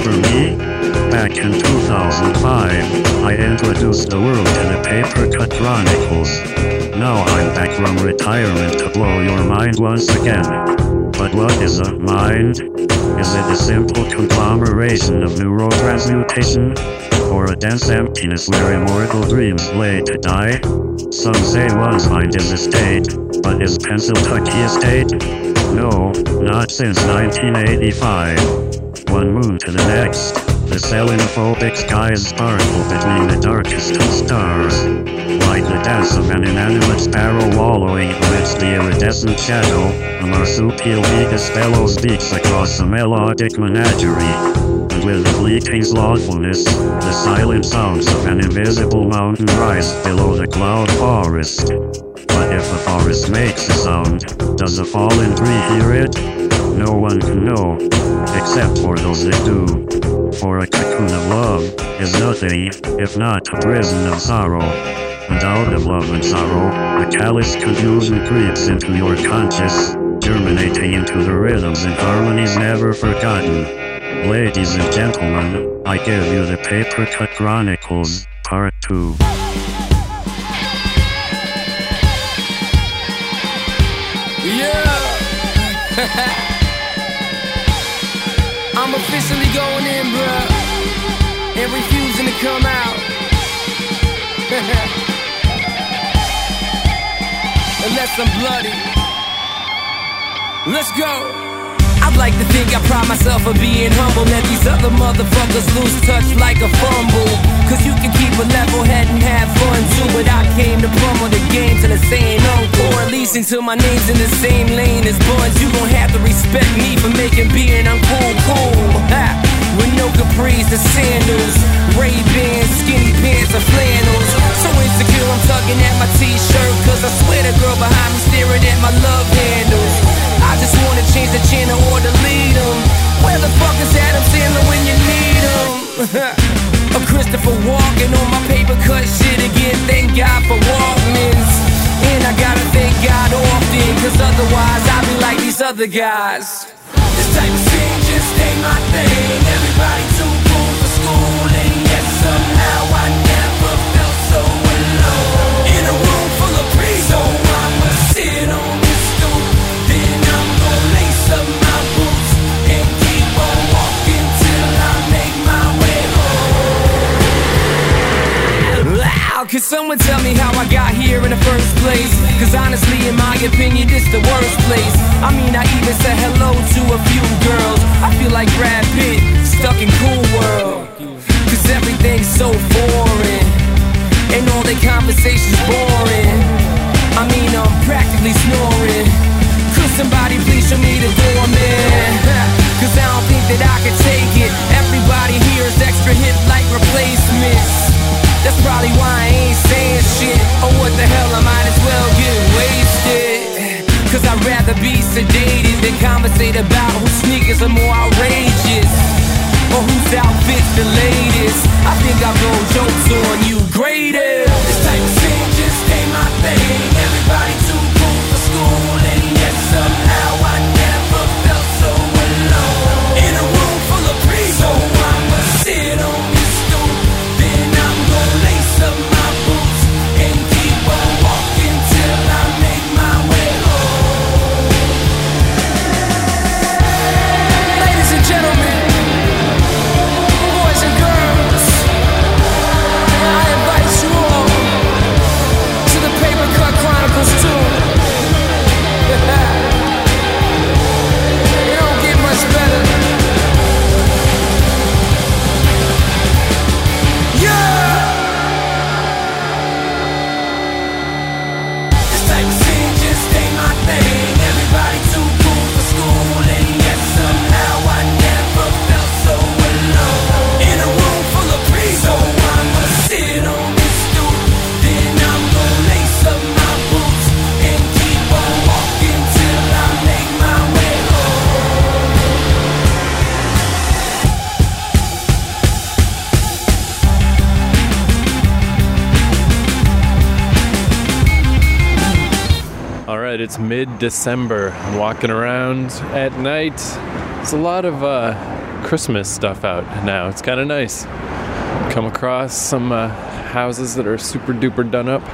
remember me? Back in 2005, I introduced the world to the Paper Cut Chronicles. Now I'm back from retirement to blow your mind once again. But what is a mind? Is it a simple conglomeration of neurotransmutation? Or a dense emptiness where immortal dreams lay to die? Some say one's mind is a state, but is Pennsylvania a state? No, not since 1985. One moon to the next, the selenophobic skies sparkle between the darkest of stars. Like the dance of an inanimate sparrow wallowing amidst the iridescent shadow, a marsupial Vegas bellows beats across a melodic menagerie. And with a fleeting slothfulness, the silent sounds of an invisible mountain rise below the cloud forest. But if the forest makes a sound, does a fallen tree hear it? No one can know, except for those that do. For a cocoon of love is nothing, if not a prison of sorrow. And out of love and sorrow, a callous confusion creeps into your conscious, germinating into the rhythms and harmonies never forgotten. Ladies and gentlemen, I give you the Paper Cut Chronicles, Part 2. Yeah! I'm officially going in, bruh, and refusing to come out. Unless I'm bloody. Let's go! I'd like to think I pride myself of being humble. Let these other motherfuckers lose touch like a fumble. Cause you can keep a level head and have fun too. But I came to pummel the game to the same encore. At least until my name's in the same lane as Buns. You gon' have to respect me for making being uncool. Ha! With no capris or sandals, Ray-Bans, skinny pants or flannels. So insecure I'm tugging at my t-shirt. Cause I swear the girl behind me staring at my love handles. I just wanna change the channel or delete them. Where the fuck is Adam Sandler when you need him? A Christopher Walken on my paper cut shit again. Thank God for Walkmans. And I gotta thank God often, cause otherwise I'd be like these other guys. This type of thing just ain't my thing. Everybody too cool for school, and yet somehow I never felt so alone. In a room full of peace, so I'ma sit on this stool. Then I'm gonna lace up my boots and keep on walking till I make my way home. Wow, can someone tell me how I got here in the first place? Cause honestly, in my opinion, this the worst place. I mean, I even said hello to a few girls. I feel like Brad Pitt, stuck in Cool World. Cause everything's so foreign, and all their conversations boring. I mean, I'm practically snoring. Could somebody please show me the door, man? Cause I don't think that I can take it. Everybody here is extra hip like replacements. That's probably why I ain't saying shit. Oh, what the hell, I might as well get wasted. Cause I'd rather be sedated than conversate about whose sneakers are more outrageous, or whose outfit's the latest. I think I'll go jokes on you greatest. This type of thing just ain't my thing. Everybody too cool for school, and yet somehow I never felt so alone. In a room full of peace, so I'ma sit on this stool. Then I'm gonna lace up my boots and keep on walking till I make my way home. Ladies and gentlemen, boys and girls, I invite you all to the Paper Cut Chronicles 2. It don't get much better. Yeah! This type of thing just ain't my thing. Everybody too cool for school, and yet somehow I never felt so alone. In a room full of peace, so I'ma sit on this stool. Then I'm gonna lace up my boots and keep on walking till I make my way home. All right, it's mid-December. I'm walking around at night. It's a lot of Christmas stuff out now. It's kind of nice. Come across some houses that are super duper done up.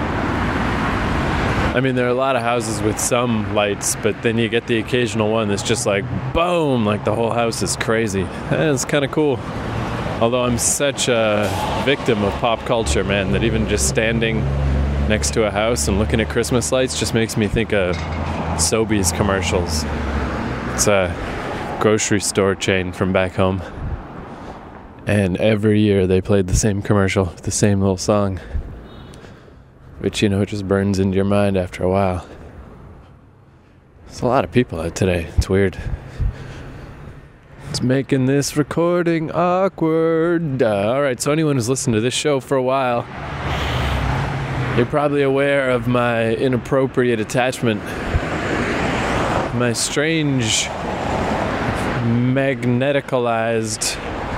I mean, there are a lot of houses with some lights, but then you get the occasional one that's just like, boom, like the whole house is crazy. It's kind of cool. Although I'm such a victim of pop culture, man, that even just standing next to a house and looking at Christmas lights just makes me think of Sobeys commercials. It's a grocery store chain from back home. And every year they played the same commercial, the same little song. Which, it just burns into your mind after a while. There's a lot of people out today. It's weird. It's making this recording awkward. Alright, so anyone who's listened to this show for a while, you're probably aware of my inappropriate attachment. My strange, magneticalized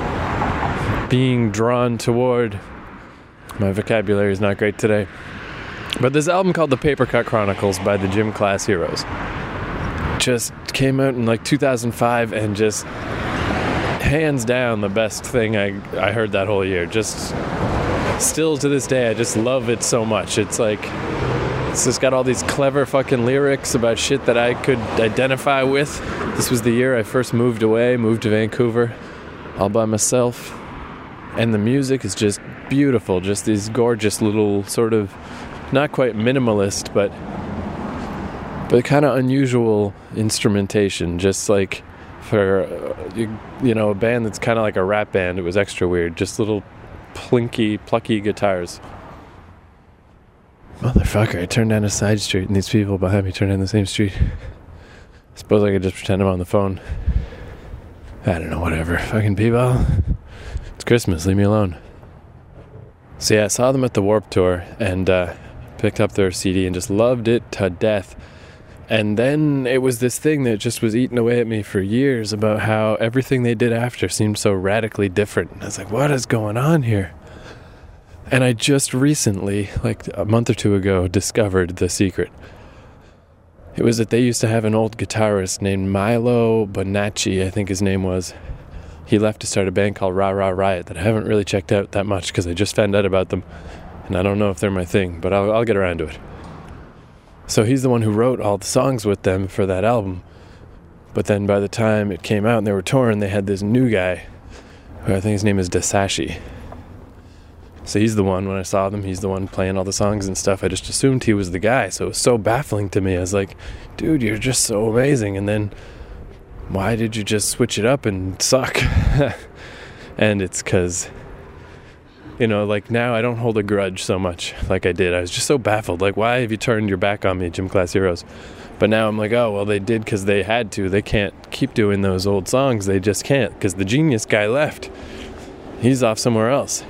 being drawn toward. My vocabulary is not great today. But this album called The Paper Cut Chronicles by the Gym Class Heroes just came out in like 2005 and just hands down the best thing I heard that whole year. Just still to this day, I just love it so much. It's like, it's just got all these clever fucking lyrics about shit that I could identify with. This was the year I first moved to Vancouver all by myself. And the music is just beautiful. Just these gorgeous little sort of, not quite minimalist, but kind of unusual instrumentation. Just like for, a band that's kind of like a rap band, it was extra weird. Just little plucky guitars. Motherfucker, I turned down a side street and these people behind me turned down the same street. I suppose I could just pretend I'm on the phone. I don't know, whatever. Fucking people. It's Christmas, leave me alone. So yeah, I saw them at the Warped Tour and picked up their CD and just loved it to death. And then it was this thing that just was eating away at me for years about how everything they did after seemed so radically different. And I was like, what is going on here? And I just recently, like a month or two ago, discovered the secret. It was that they used to have an old guitarist named Milo Bonacci, I think his name was. He left to start a band called Rah Rah Riot that I haven't really checked out that much because I just found out about them. And I don't know if they're my thing, but I'll get around to it. So he's the one who wrote all the songs with them for that album. But then by the time it came out and they were touring, they had this new guy, who I think his name is Dasashi. So he's the one, when I saw them, he's the one playing all the songs and stuff. I just assumed he was the guy, so it was so baffling to me. I was like, dude, you're just so amazing. And then, why did you just switch it up and suck? And it's because, like now I don't hold a grudge so much like I did. I was just so baffled. Like, why have you turned your back on me, Gym Class Heroes? But now I'm like, oh, well, they did because they had to. They can't keep doing those old songs. They just can't because the genius guy left. He's off somewhere else.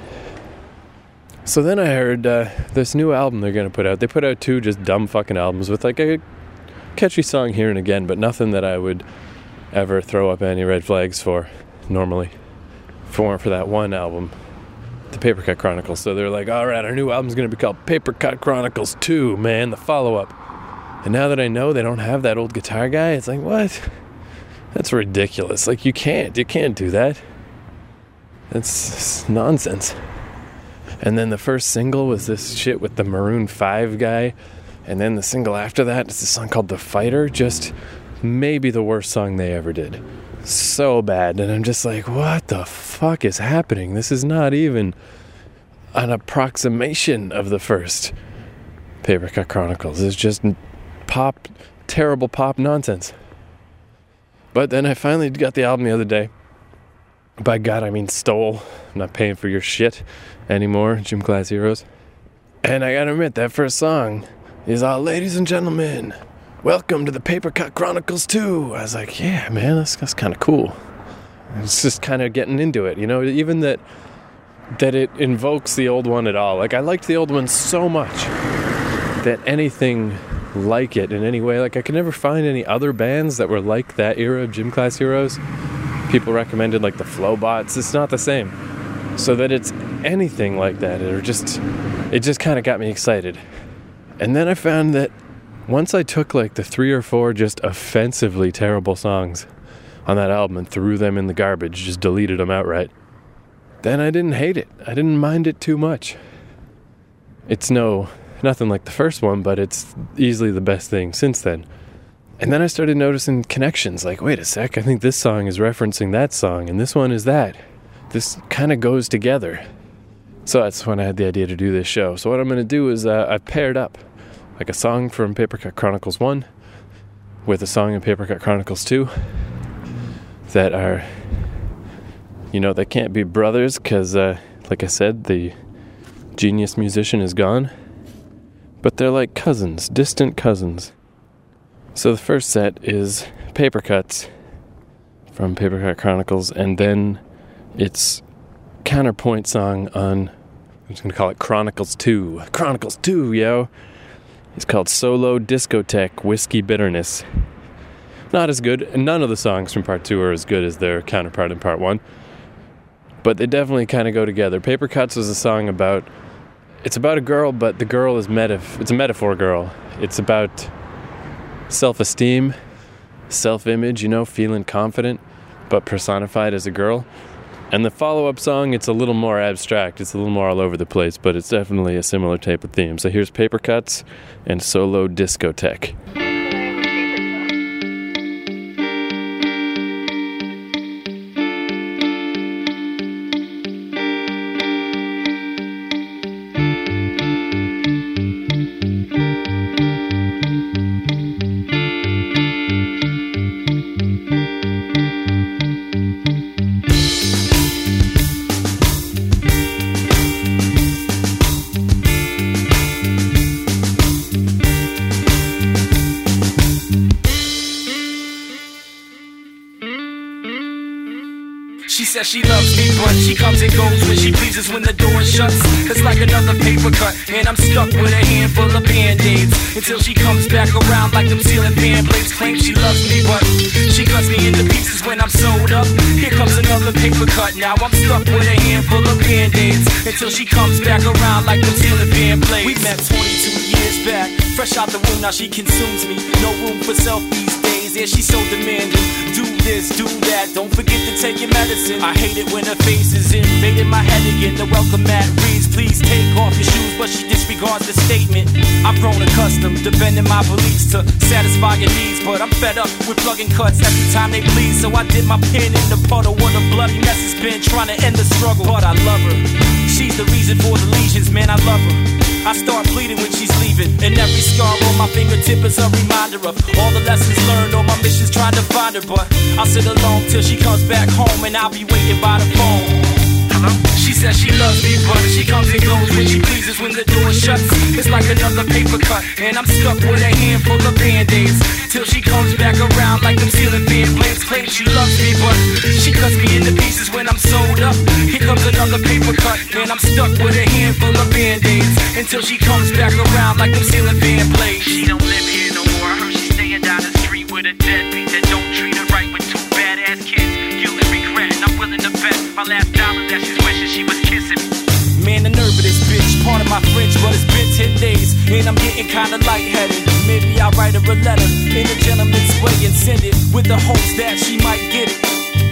So then I heard this new album they're going to put out. They put out 2 just dumb fucking albums with like a catchy song here and again, but nothing that I would ever throw up any red flags for normally. For that one album, the Paper Cut Chronicles. So they're like, all right, our new album's going to be called Paper Cut Chronicles 2, man, the follow-up. And now that I know they don't have that old guitar guy, it's like, what? That's ridiculous. Like, you can't do that. That's nonsense. And then the first single was this shit with the Maroon 5 guy. And then the single after that is a song called The Fighter. Just maybe the worst song they ever did. So bad. And I'm just like, what the fuck is happening? This is not even an approximation of the first Paper Cut Chronicles. It's just terrible pop nonsense. But then I finally got the album the other day. By God, I mean stole. I'm not paying for your shit anymore, Gym Class Heroes. And I gotta admit, that first song is all, ladies and gentlemen, welcome to the Paper Cut Chronicles 2. I was like, yeah, man, that's kind of cool. It's just kind of getting into it, even that it invokes the old one at all. Like, I liked the old one so much that anything like it in any way, like I could never find any other bands that were like that era of Gym Class Heroes. People recommended like the Flowbots. It's not the same. So that it's anything like that, it just kind of got me excited. And then I found that once I took like the 3 or 4 just offensively terrible songs on that album and threw them in the garbage, just deleted them outright, then I didn't hate it. I didn't mind it too much. It's nothing like the first one, but it's easily the best thing since then. And then I started noticing connections, like, wait a sec, I think this song is referencing that song, and this one is that. This kind of goes together. So that's when I had the idea to do this show. So what I'm going to do is I've paired up like a song from Paper Cut Chronicles 1 with a song in Paper Cut Chronicles 2 that are, they can't be brothers because, like I said, the genius musician is gone. But they're like cousins, distant cousins. So the first set is Paper Cuts from Paper Cut Chronicles, and then it's counterpoint song on, I'm just going to call it Chronicles 2. Chronicles 2, yo! It's called Solo Discotheque Whiskey Bitterness. Not as good, and none of the songs from part 2 are as good as their counterpart in part 1. But they definitely kind of go together. Paper Cuts is a song about, it's about a girl, but the girl is it's a metaphor girl. It's about self-esteem, self-image, feeling confident, but personified as a girl. And the follow-up song, it's a little more abstract. It's a little more all over the place, but it's definitely a similar type of theme. So here's Paper Cuts and Solo Discotheque. She says she loves me, but she comes and goes when she pleases when the door shuts. It's like another paper cut, and I'm stuck with a handful of band-aids until she comes back around like them ceiling fan blades. Claims she loves me, but she cuts me into pieces when I'm sewed up. Here comes another paper cut, now I'm stuck with a handful of band-aids until she comes back around like them ceiling fan blades. We met 22 years back, fresh out the womb, now she consumes me. No room for self these days, yeah, she's so demanding. Do this, do that, don't forget to take your medicine. I hate it when her face is invading my head again. The welcome mat reads, please take off your shoes, but she disregards the statement. I've grown accustomed to bending my beliefs to satisfy your needs, but I'm fed up with plugging cuts every time they bleed. So I dip my pen in the puddle where the bloody mess has been, trying to end the struggle. But I love her, she's the reason for the lesions, man, I love her. I start bleeding when she's leaving, and every scar on my fingertip is a reminder of all the lessons learned, all my missions trying to find her. But I'll sit alone till she comes back home, and I'll be waiting by the phone. Hello? She says she loves me, but she comes and goes when she pleases when the door shuts. It's like another paper cut, and I'm stuck with a handful of band-aids till she comes back around like them ceiling fan blades. Claims she loves me, but she cuts me into pieces when I'm sewed up. Here comes another paper cut, and I'm stuck with a handful of band-aids until she comes back around like them ceiling fan blades. She don't live here no more. I heard she's staying down the street with a deadbeat that don't treat her right with two badass kids. Guilt and regret, and I'm willing to bet my last dollar that she's wishing she was kissing me. Man, the nerve of this bitch, part of my French, but it's been 10 days, and I'm getting kinda lightheaded. Maybe I'll write her a letter in a gentleman's way and send it with the hopes that she might get it.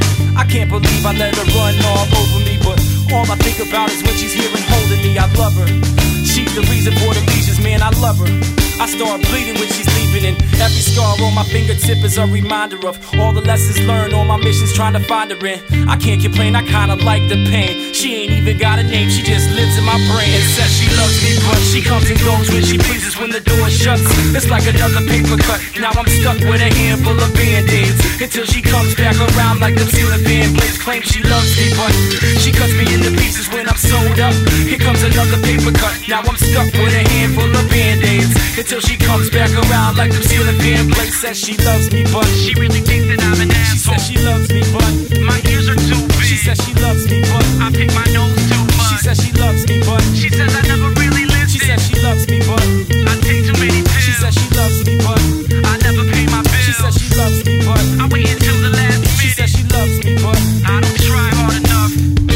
I can't believe I let her run all over me, but all I think about is when she's here and holding me. I love her, she's the reason for the lesions, man, I love her. I start bleeding when she's leaving, and every scar on my fingertip is a reminder of all the lessons learned, all my missions trying to find her in. I can't complain, I kinda like the pain. She ain't even got a name, she just lives in my brain. And says she loves me, but she comes and goes when she pleases when the door shuts. It's like another paper cut, now I'm stuck with a handful of band-aids until she comes back around like them ceiling fan blades. Claims she loves me, but she cuts me into pieces when I'm sewed up. Here comes another paper cut, now I'm stuck with a handful of band-aids until she comes back around like them ceiling fan blades. Says she loves me, but she really thinks that I'm an asshole. She says she loves me, but my ears are too big. She says she loves me, but I pick my nose too much. She says she loves me, but she says I never really lived she it. says she loves me, but I take too many pills. she says she loves me, but I never pay my bills. she says she loves me, but I wait until the last minute. she says she loves me, but I don't try hard enough.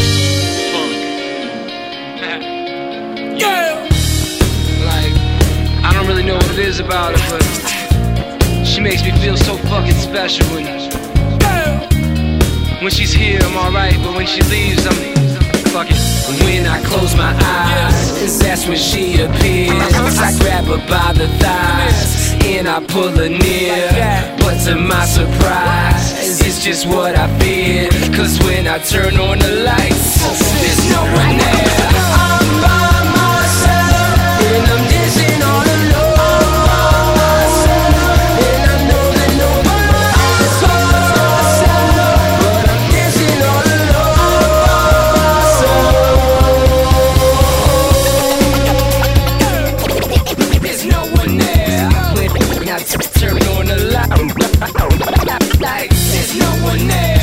yeah. Like, I don't really know what it is about her, but she makes me feel so fucking special. And When she's here, I'm alright, but when she leaves, I'm fucking. When I close my eyes, that's when she appears. I grab her by the thighs and I pull her near. But to my surprise, it's just what I feared. Cause when I turn on the lights, there's no one there. I'm by myself and I'm dancing all alone. And I know that nobody's home, but I'm dancing all alone. There's no one there. When I turn on the lights, there's no one there.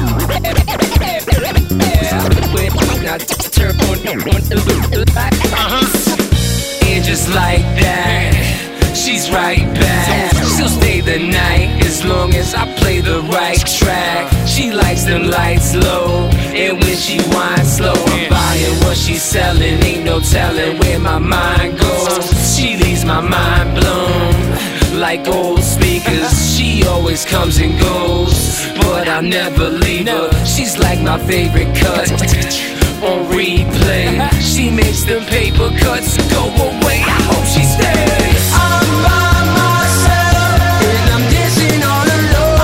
When I turn on the lights, and just like that, she's right back. She'll stay the night as long as I play the right track. She likes them lights low, and when she winds slow, I'm buying what she's selling. Ain't no telling where my mind goes. She leaves my mind blown like old speakers. She always comes and goes, but I'll never leave her. She's like my favorite cut on replay. She makes them paper cuts go away. I hope she stays. I'm by myself and I'm dancing all alone.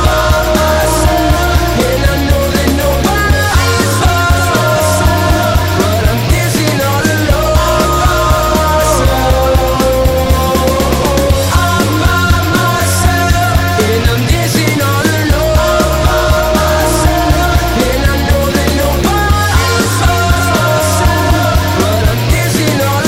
And I know that nobody's home, but I'm dancing all alone. I'm by myself and I'm dancing all alone. And I know that nobody's home, but I'm dancing all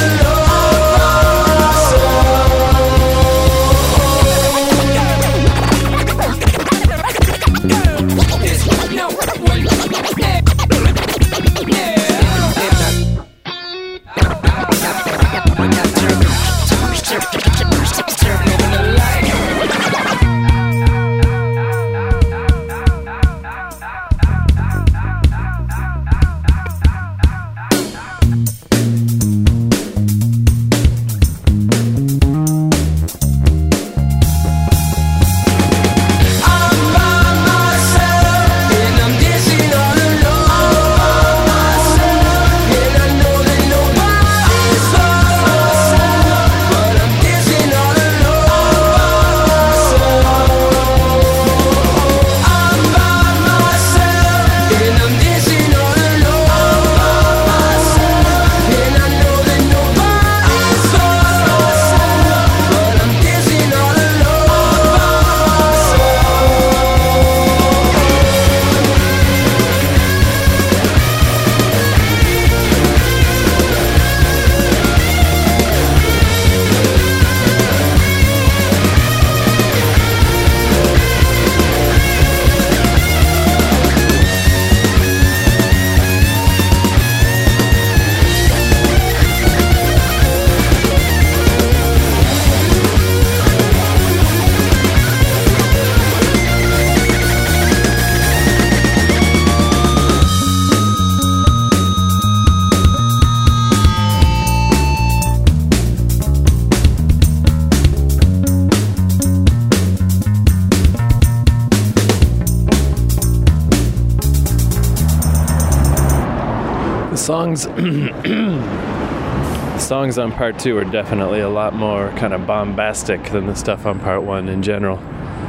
The songs on part 2 are definitely a lot more kind of bombastic than the stuff on part 1 in general.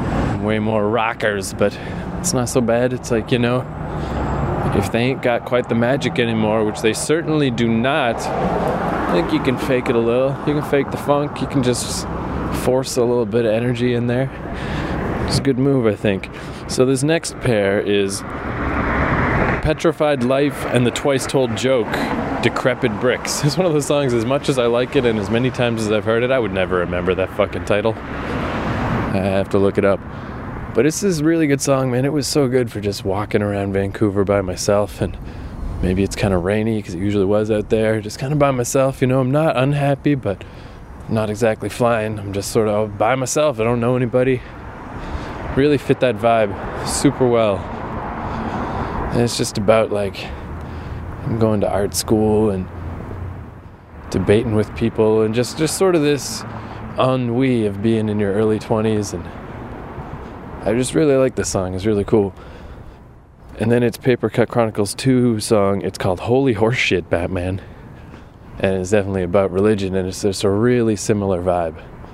Way more rockers, but it's not so bad. It's like, you know, if they ain't got quite the magic anymore, which they certainly do not, I think you can fake it a little. You can fake the funk. You can just force a little bit of energy in there. It's a good move, I think. So this next pair is Petrified Life and the Twice Told Joke, Decrepit Bricks. It's one of those songs, as much as I like it and as many times as I've heard it, I would never remember that fucking title. I have to look it up. But it's this really good song, man. It was so good for just walking around Vancouver by myself, and maybe it's kind of rainy because it usually was out there, just kind of by myself. You know, I'm not unhappy, but not exactly flying. I'm just sort of by myself. I don't know anybody. Really fit that vibe super well. And it's just about like I'm going to art school and debating with people and just sort of this ennui of being in your early 20s, and I just really like this song. It's really cool. And then it's Paper Cut Chronicles 2 song. It's called Holy Horseshit, Batman. And it's definitely about religion, and it's just a really similar vibe.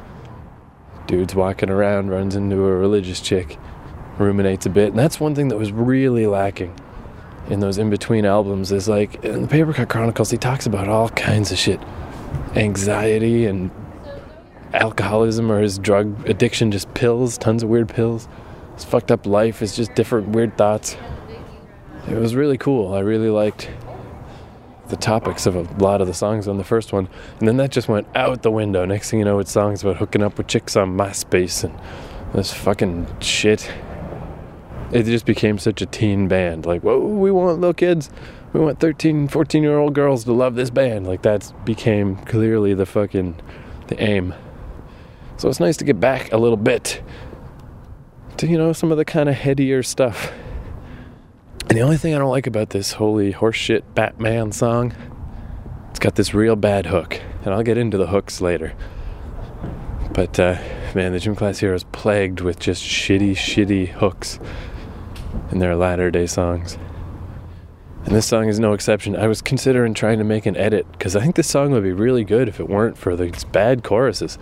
Dude's walking around, runs into a religious chick, ruminates a bit. And that's one thing that was really lacking in those in-between albums, is like, in the Paper Cut Chronicles, he talks about all kinds of shit. Anxiety and alcoholism, or his drug addiction, just pills, tons of weird pills. His fucked up life is just different weird thoughts. It was really cool. I really liked the topics of a lot of the songs on the first one, and then that just went out the window. Next thing you know, it's songs about hooking up with chicks on MySpace and this fucking shit. It just became such a teen band. Like, whoa, we want little kids. We want 13, 14-year-old girls to love this band. Like, that became clearly the aim. So it's nice to get back a little bit to, you know, some of the kind of headier stuff. And the only thing I don't like about this Holy Horseshit Batman song, it's got this real bad hook. And I'll get into the hooks later. But, man, the Gym Class Heroes plagued with just shitty hooks in their latter-day songs. And this song is no exception. I was considering trying to make an edit, because I think this song would be really good if it weren't for these bad choruses.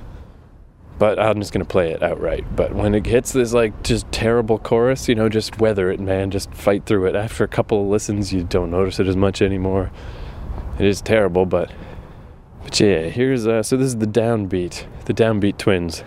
But I'm just going to play it outright. But when it hits this, like, just terrible chorus, you know, just weather it, man. Just fight through it. After a couple of listens, you don't notice it as much anymore. It is terrible, but yeah, here's, so this is the Downbeat Twins.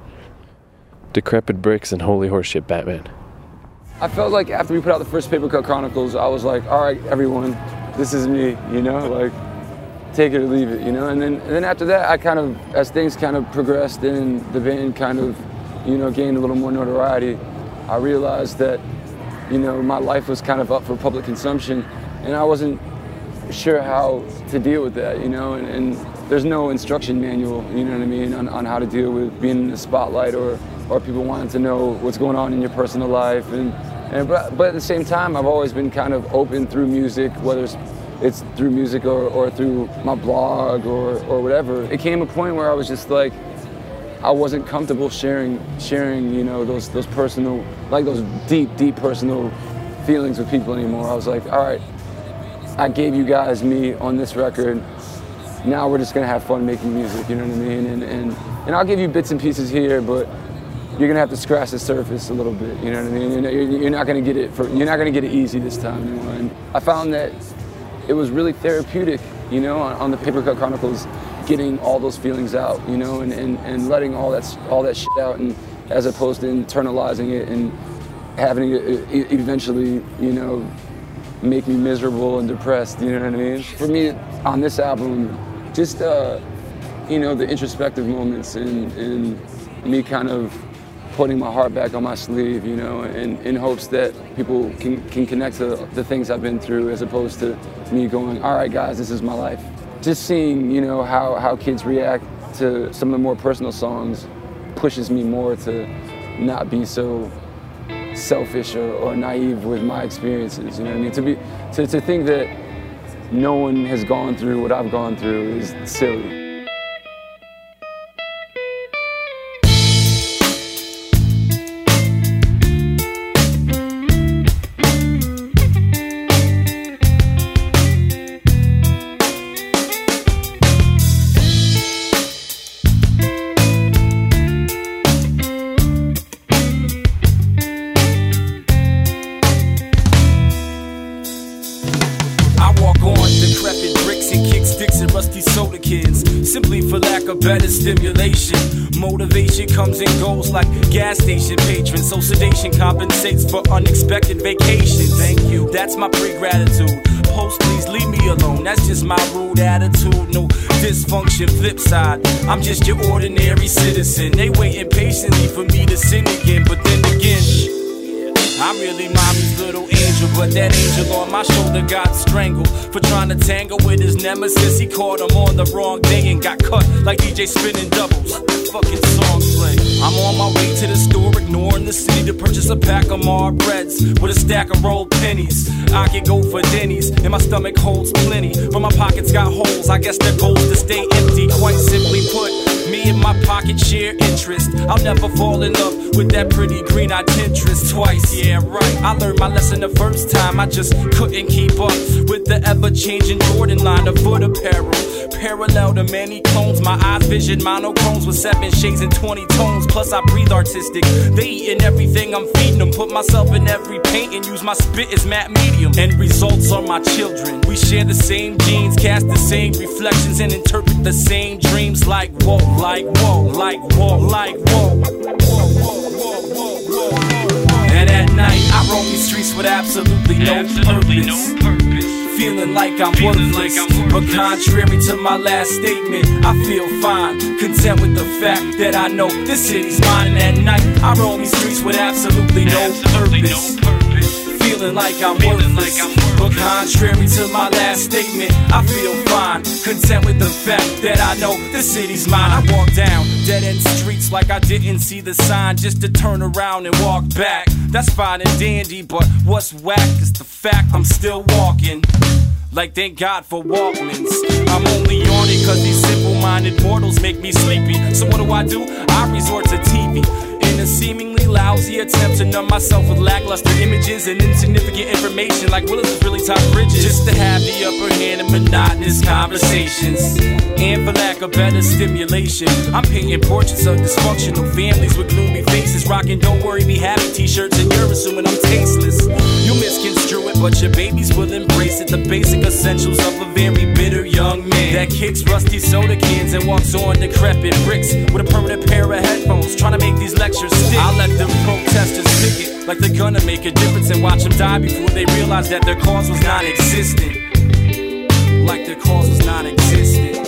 Decrepit Bricks and Holy Horseshit Batman. I felt like after we put out the first Paper Cut Chronicles, I was like, all right, everyone, this is me, you know, like, take it or leave it, you know. And then after that, I kind of, as things kind of progressed and the band kind of, you know, gained a little more notoriety, I realized that, you know, my life was kind of up for public consumption, and I wasn't sure how to deal with that, you know. And there's no instruction manual, you know what I mean, on how to deal with being in the spotlight or people wanting to know what's going on in your personal life. But at the same time, I've always been kind of open through music, whether it's through music or through my blog or whatever. It came a point where I was just like, I wasn't comfortable sharing, you know, those personal, like those deep personal feelings with people anymore. I was like, all right, I gave you guys me on this record. Now we're just gonna have fun making music, you know what I mean? And I'll give you bits and pieces here, but you're gonna have to scratch the surface a little bit, you know what I mean? You're not gonna get it easy this time anymore. And I found that it was really therapeutic, you know, on the Paper Cut Chronicles, getting all those feelings out, you know, and letting all that shit out, and as opposed to internalizing it and having it eventually, you know, make me miserable and depressed, you know what I mean? For me, on this album, just, you know, the introspective moments and me kind of putting my heart back on my sleeve, you know, in hopes that people can connect to the things I've been through, as opposed to me going, all right, guys, this is my life. Just seeing, you know, how kids react to some of the more personal songs pushes me more to not be so selfish or naive with my experiences, you know what I mean? To think that no one has gone through what I've gone through is silly. Better stimulation, motivation comes and goes like gas station patrons. So sedation compensates for unexpected vacation. Thank you, that's my pre-gratitude. Post, please leave me alone. That's just my rude attitude. No dysfunction, flip side. I'm just your ordinary citizen. They waiting patiently for me to sin again, but then again, I'm really mommy's little angel, but that angel on my shoulder got strangled for trying to tangle with his nemesis. He caught him on the wrong day and got cut like DJ spinning doubles. Let that fucking song play. I'm on my way to the store, ignoring the city to purchase a pack of Marb Reds with a stack of rolled pennies. I can go for Denny's, and my stomach holds plenty, but my pockets got holes. I guess the goal's to stay empty. Quite simply put, Me and my pocket share interest. I'll never fall in love with that pretty green-eyed temptress twice. Yeah, right. I learned my lesson the first time. I just couldn't keep up with the ever-changing Jordan line of foot apparel. Parallel to many clones, my eyes vision monochromes with 7 shades and 20 tones. Plus I breathe artistic. They eating everything I'm feeding them. Put myself in every paint and use my spit as matte medium. End results are my children. We share the same genes, cast the same reflections, and interpret the same dreams. Like whoa, like whoa, like whoa, like whoa. And at night I roam these streets with absolutely no purpose. Feeling like I'm worthless, but contrary to my last statement, I feel fine, content with the fact that I know this city's mine. And at night, I roam these streets with absolutely no purpose. Feeling like I'm worthless, but contrary to my last statement, I feel fine, content with the fact that I know this city's mine. I walk down dead-end streets like I didn't see the sign, just to turn around and walk back. That's fine and dandy, but what's whack is the fact I'm still walking. Like thank God for Walkmans. I'm only on it cause these simple-minded mortals make me sleepy. So what do? I resort to TV in a seemingly lousy attempt to numb myself with lackluster images and insignificant information. Like Willis is really top bridges, just to have the upper hand in monotonous conversations. And for lack of better stimulation, I'm painting portraits of dysfunctional families with gloomy faces, rocking "Don't Worry, Be Happy" t-shirts, and you're assuming I'm tasteless. You misconstrue it, but your babies will embrace it. The basic essentials of a very bitter young man that kicks rusty soda cans and walks on decrepit bricks with a permanent pair of headphones, trying to make these lectures stick. I'll let them protesters pick it like they're gonna make a difference and watch them die before they realize that their cause was non-existent. Like their cause was non-existent.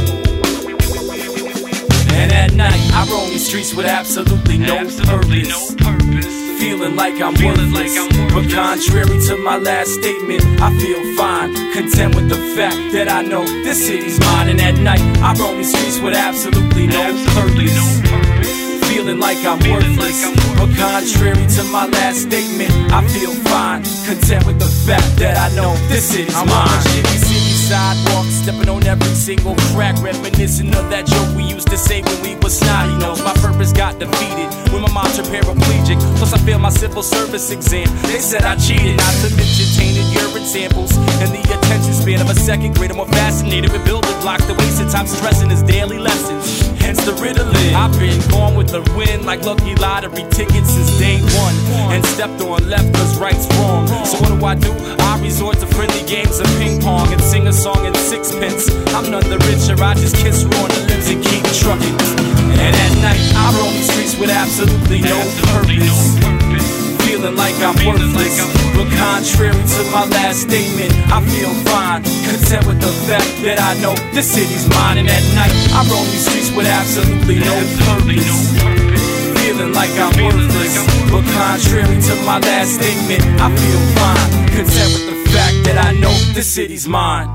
And at night, I roam these streets with absolutely no purpose. Feeling like I'm worthless, but contrary to my last statement, I feel fine, content with the fact that I know this city's mine. And at night, I roam these streets with absolutely no purpose. Feeling like I'm worthless, but contrary to my last statement, I feel fine, content with the fact that I know this city's mine. I'm on Jimmy City sidewalk, stepping on every single crack, reminiscing of that joke we used to say when we were snotty nose. My purpose got defeated when my mom turned paraplegic, plus I failed my civil service exam. They said I cheated, not to mention tainted urine samples and the attention span of a second grader, more fascinated with building blocks, the wasted time stressing his daily lessons. Hence the Ritalin. I've been gone with the wind like lucky lottery tickets since day one, and stepped on left cause right's wrong. So what do? I resort to friendly games of ping pong and sing a song in sixpence. I'm none the richer, I just kiss her on the lips and keep trucking. And at night I roam the streets with absolutely no purpose. Feeling like I'm worthless, but contrary to my last statement, I feel fine, content with the fact that I know this city's mine. And at night, I roam these streets with absolutely no purpose. Feeling like I'm worthless, but contrary to my last statement, I feel fine, content with the fact that I know this city's mine.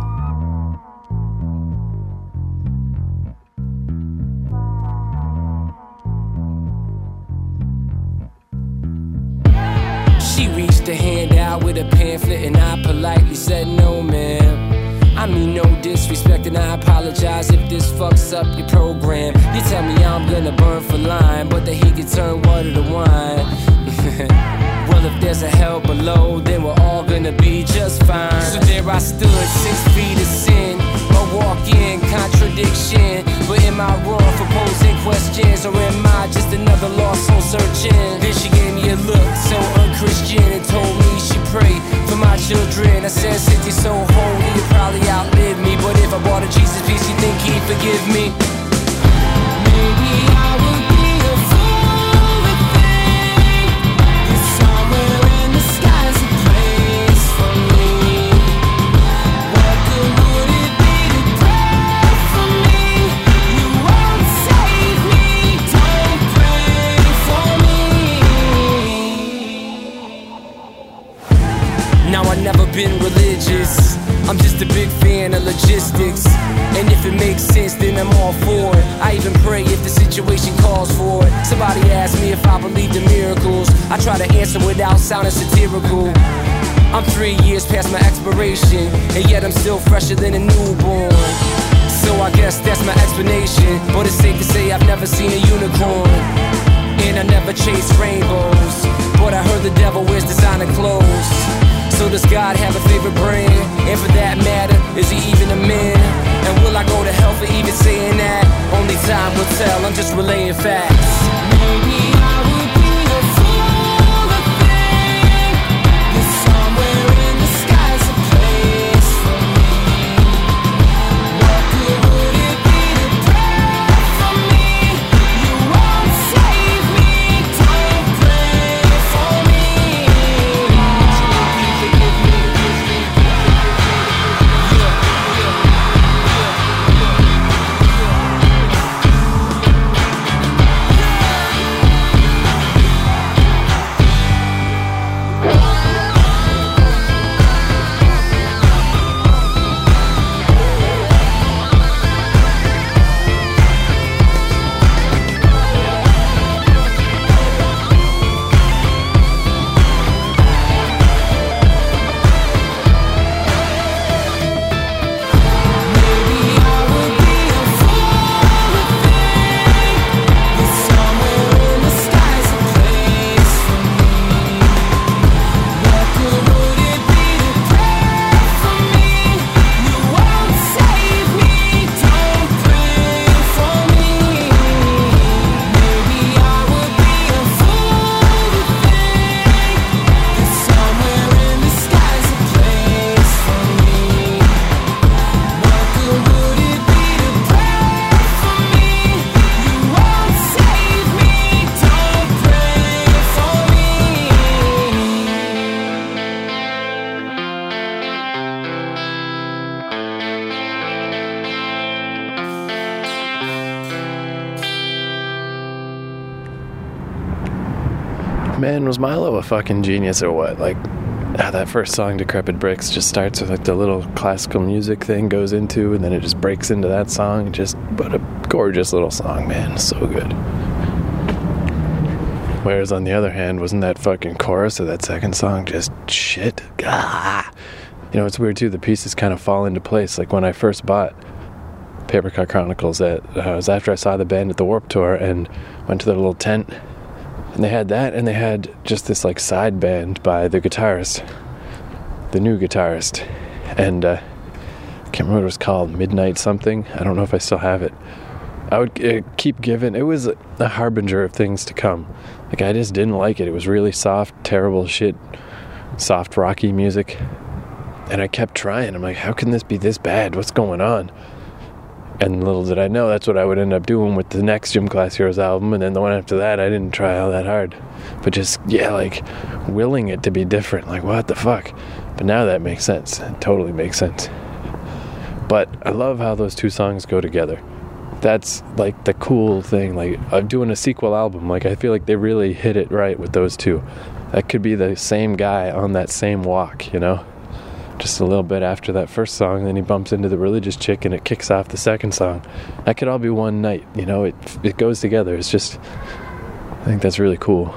She reached a hand out with a pamphlet and I politely said no, ma'am. I mean no disrespect and I apologize if this fucks up your program. You tell me I'm gonna burn for lying, but that he can turn water to wine. Well, if there's a hell below, then we're all gonna be just fine. So there I stood, 6 feet of sin, a walk-in contradiction. But am I wrong for posing questions, or am I just another lost soul searching? Then she gave me a look so unchristian and told me she prayed for my children. I said, since you're so holy, you probably outlive me, but if I bought a Jesus piece, you think he'd forgive me? Maybe I would be a fool to think that somewhere in the sky's a place for me. What good would it be to pray for me? You won't save me, don't pray for me. Now I've never been religious, I'm just a big fan of logistics. And if it makes sense, then I'm all for it. I even pray if the situation calls for it. Somebody asked me if I believed in miracles. I try to answer without sounding satirical. I'm 3 years past my expiration, and yet I'm still fresher than a newborn. So I I guess that's my explanation. But it's safe to say I've never seen a unicorn, and I never chased rainbows. But I heard the devil wears designer clothes. So does God have a favorite brand? And for that matter, is he even a man? And will I go to hell for even saying that? Only time will tell, I'm just relaying facts. Maybe I would be a fool to think that somewhere in the sky's a place for me. What good would it be to pray for me? You won't save me, don't pray for me. Man, was Milo a fucking genius or what? Like, that first song, Decrepit Bricks, just starts with like the little classical music thing goes into, and then it just breaks into that song. But a gorgeous little song, man. So good. Whereas on the other hand, wasn't that fucking chorus of that second song just shit? Ah. You know, it's weird too, the pieces kind of fall into place. Like when I first bought Paper Cut Chronicles, it was after I saw the band at the Warped Tour and went to their little tent. And they had that, and they had just this like side band by the guitarist, the new guitarist, and I can't remember what it was called, Midnight something. I don't know if I still have it. I would keep giving. It was a harbinger of things to come. Like I just didn't like it. It was really soft, terrible shit, soft rocky music, and I kept trying. I'm like, how can this be this bad? What's going on? And little did I know that's what I would end up doing with the next Gym Class Heroes album, and then the one after that, I didn't try all that hard. But just, yeah, like, willing it to be different. Like, what the fuck? But now that makes sense. It totally makes sense. But I love how those two songs go together. That's, like, the cool thing. Like, I'm doing a sequel album. Like, I feel like they really hit it right with those two. That could be the same guy on that same walk, you know? Just a little bit after that first song, then he bumps into the religious chick and it kicks off the second song. That could all be one night, you know, it goes together. It's just, I think that's really cool.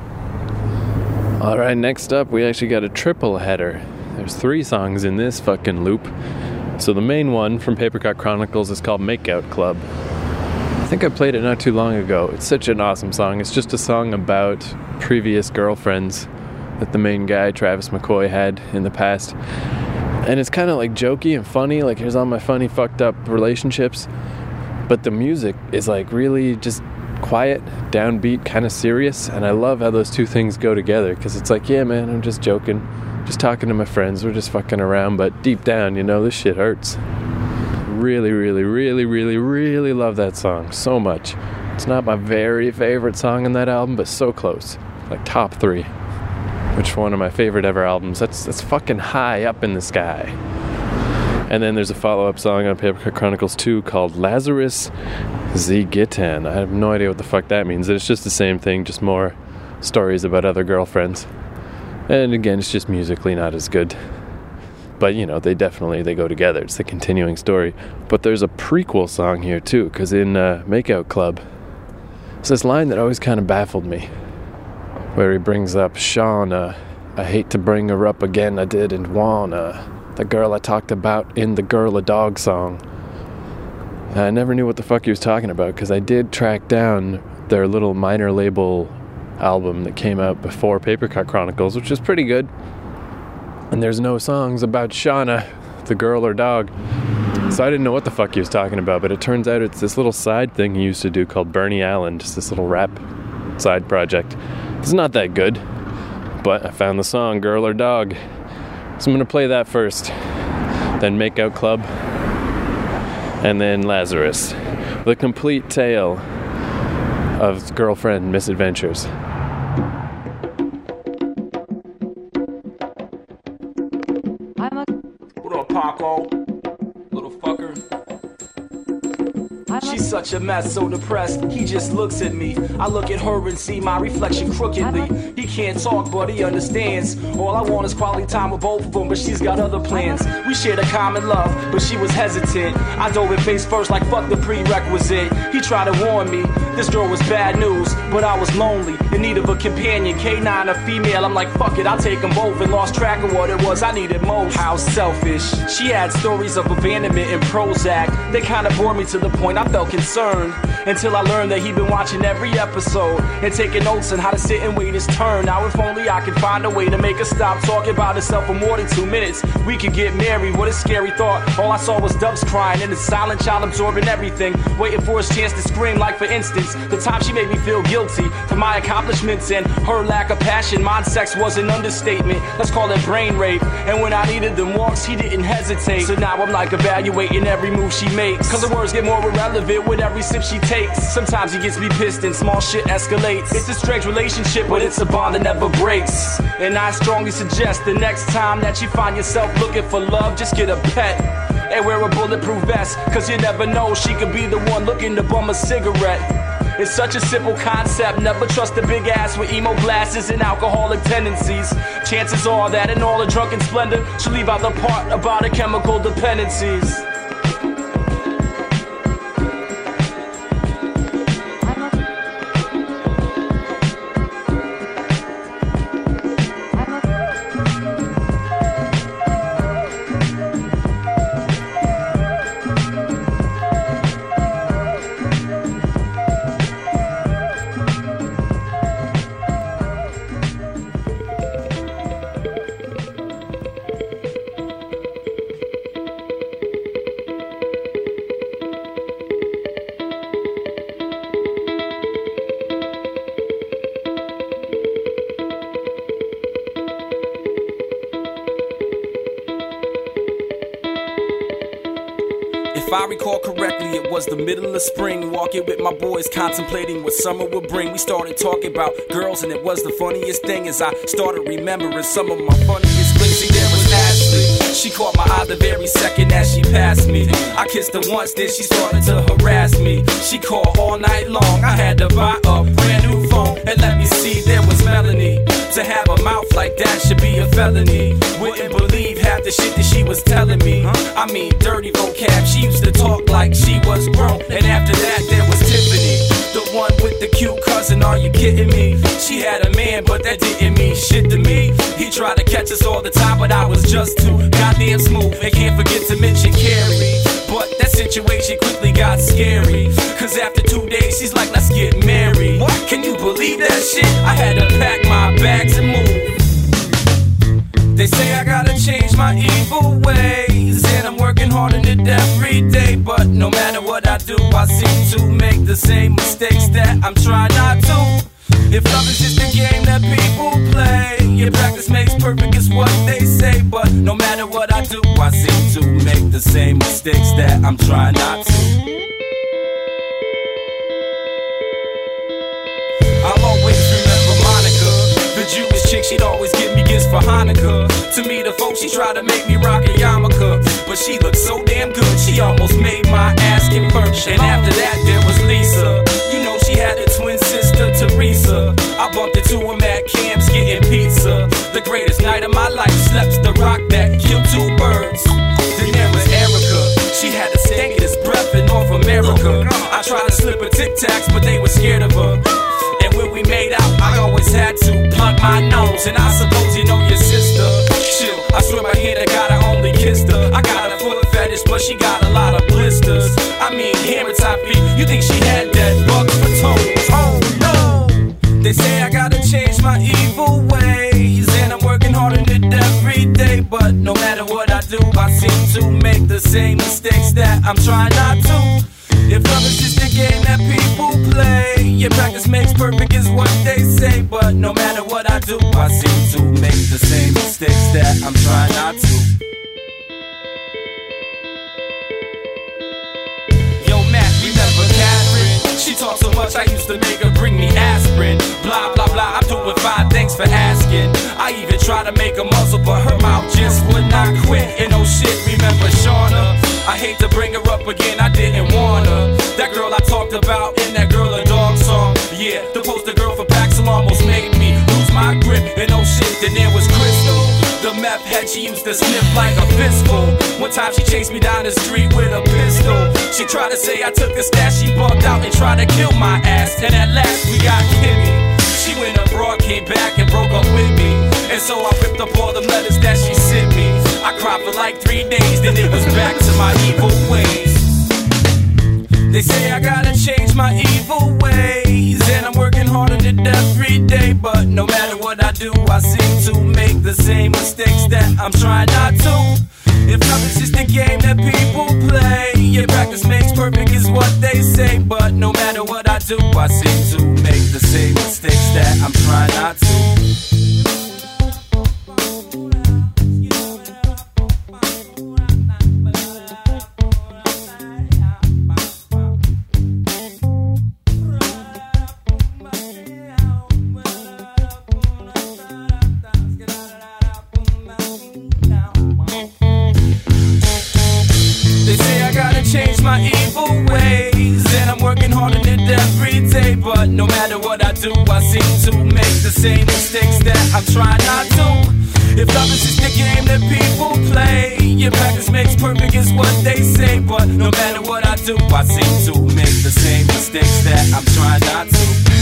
Alright, next up we actually got a triple header. There's 3 songs in this fucking loop. So the main one from Paper Cut Chronicles is called Makeout Club. I think I played it not too long ago. It's such an awesome song. It's just a song about previous girlfriends that the main guy, Travis McCoy, had in the past. And it's kind of like jokey and funny, like here's all my funny fucked up relationships, but the music is like really just quiet, downbeat, kind of serious, and I love how those two things go together, because it's like, yeah man, I'm just joking, just talking to my friends, we're just fucking around, but deep down, you know, this shit hurts. Really, really, really, really, really love that song so much. It's not my very favorite song on that album, but so close, like top 3. Which one of my favorite ever albums. That's fucking high up in the sky. And then there's a follow-up song on Paper Cut Chronicles 2 called Lazarus Z Gitan. I have no idea what the fuck that means. It's just the same thing, just more stories about other girlfriends. And again, it's just musically not as good. But, you know, they go together. It's the continuing story. But there's a prequel song here, too, because in Makeout Club, there's this line that always kind of baffled me, where he brings up Shauna. I hate to bring her up again, I didn't wanna. The girl I talked about in the Girl a Dog song. I never knew what the fuck he was talking about, because I did track down their little minor label album that came out before Paper Cut Chronicles, which is pretty good. And there's no songs about Shauna, the girl or dog. So I didn't know what the fuck he was talking about, but it turns out it's this little side thing he used to do called Bernie Allen, just this little rap side project. It's not that good, but I found the song Girl or Dog. So I'm gonna play that first, then Makeout Club, and then Lazarus. The complete tale of girlfriend misadventures. What up, Paco? Little fucker. She's such a mess, so depressed, he just looks at me. I look at her and see my reflection crookedly. He can't talk, but he understands. All I want is quality time with both of them, but she's got other plans. We shared a common love, but she was hesitant. I dove in face first like fuck the prerequisite. He tried to warn me, this girl was bad news, but I was lonely, in need of a companion. K9 a female, I'm like fuck it, I'll take them both, and lost track of what it was I needed most. How selfish. She had stories of abandonment and Prozac. They kinda bored me to the point I felt concerned, until I learned that he'd been watching every episode and taking notes on how to sit and wait his turn. Now if only I could find a way to make her stop talking about herself for more than 2 minutes, we could get married. What a scary thought. All I saw was Dubs crying and the silent child absorbing everything, waiting for his chance to scream. Like for instance, the time she made me feel guilty for my accomplishments and her lack of passion. Mine sex was an understatement, let's call it brain rape. And when I needed them walks, he didn't hesitate. So now I'm like evaluating every move she makes, cause her words get more irrelevant with every sip she takes. Sometimes he gets me pissed and small shit escalates. It's a strange relationship, but it's a bond that never breaks. And I strongly suggest the next time that you find yourself looking for love, just get a pet and wear a bulletproof vest, cause you never know, she could be the one looking to bum a cigarette. It's such a simple concept, never trust a big ass with emo glasses and alcoholic tendencies. Chances are that in all her drunken splendor, she'll leave out the part about her chemical dependencies. If I recall correctly, it was the middle of spring, walking with my boys, contemplating what summer would bring. We started talking about girls, and it was the funniest thing as I started remembering some of my funniest flicks. See, there was Ashley. She caught my eye the very second as she passed me. I kissed her once, then she started to harass me. She called all night long. I had to buy a brand new phone, and let me see, there was Melanie. To have a mouth like that should be a felony. Wouldn't believe half the shit that she was telling me. I mean, dirty vocab. She used to talk like she was grown. And after that, there was Tiffany, the one with the cute cousin. Are you kidding me? She had a man, but that didn't mean shit to me. He tried to catch us all the time, but I was just too goddamn smooth. And can't forget to mention Carrie. But that situation quickly got scary, cause after 2 days, she's like, let's get married. What? Can you believe that shit? I had to pack my bags and move. They say I gotta change my evil ways, and I'm working hard on it every day. But no matter what I do, I seem to make the same mistakes that I'm trying not to. If love is just a game that people play, yeah, practice makes perfect is what they say. But no matter what I do, I seem to make the same mistakes that I'm trying not to. I'll always remember Monica, the Jewish chick, she'd always give me gifts for Hanukkah. To me, the folks, she tried to make me rock a yarmulke, but she looked so damn good, she almost made my ass convert. And after that, there was Lisa. You know she had a twin sister, Teresa. I bumped into him at camps getting pizza. The greatest night of my life, slept the rock that killed 2 birds. Then there was Erica. She had the stankiest breath in North America. I tried to slip her Tic Tacs, but they were scared of her. And when we made out, I always had to plug my nose. And I suppose you know your sister. Chill, I swear my hand, I gotta only kissed her. I got a foot fetish, but she got a lot of blisters. I I mean hammer top feet. You think she had that bucks for toes? Oh no! They say I gotta change my evil ways, and I'm working hard on it every day. But no matter what I do, I seem to make the same mistakes that I'm trying not to. If love is just a game that people play, your practice makes perfect is what they say. But no matter what I do, I seem to make the same mistakes that I'm trying not to. Yo, Matt, remember Catherine? She talks so much, I used to make her bring me aspirin. Blah, blah, blah, I'm doing fine, thanks for asking. I even tried to make her muzzle, but her mouth just would not quit. And oh shit, remember Shauna? I hate to bring her up again, I didn't want her. That girl I talked about in that Girl a Dog song. Yeah, the poster girl for Paxil almost made me lose my grip. And oh shit, then there was Crystal, the meth head she used to sniff like a fistful. One time she chased me down the street with a pistol. She tried to say I took the stash, she bugged out and tried to kill my ass. And at last we got Kimmy. She went abroad, came back and broke up with me. And so I ripped up all the letters that she sent me. I cried for like 3 days, then it was back to my evil ways. They say I gotta change my evil ways, and I'm working hard on it every day. But no matter what I do, I seem to make the same mistakes that I'm trying not to. If love is just a game that people play, your practice makes perfect is what they say. But no matter what I do, I seem to make the same mistakes that I'm trying not to. Change my evil ways, and I'm working hard on it every day. But no matter what I do, I seem to make the same mistakes that I'm trying not to. If love is just a game that people play, your practice makes perfect is what they say. But no matter what I do, I seem to make the same mistakes that I'm trying not to.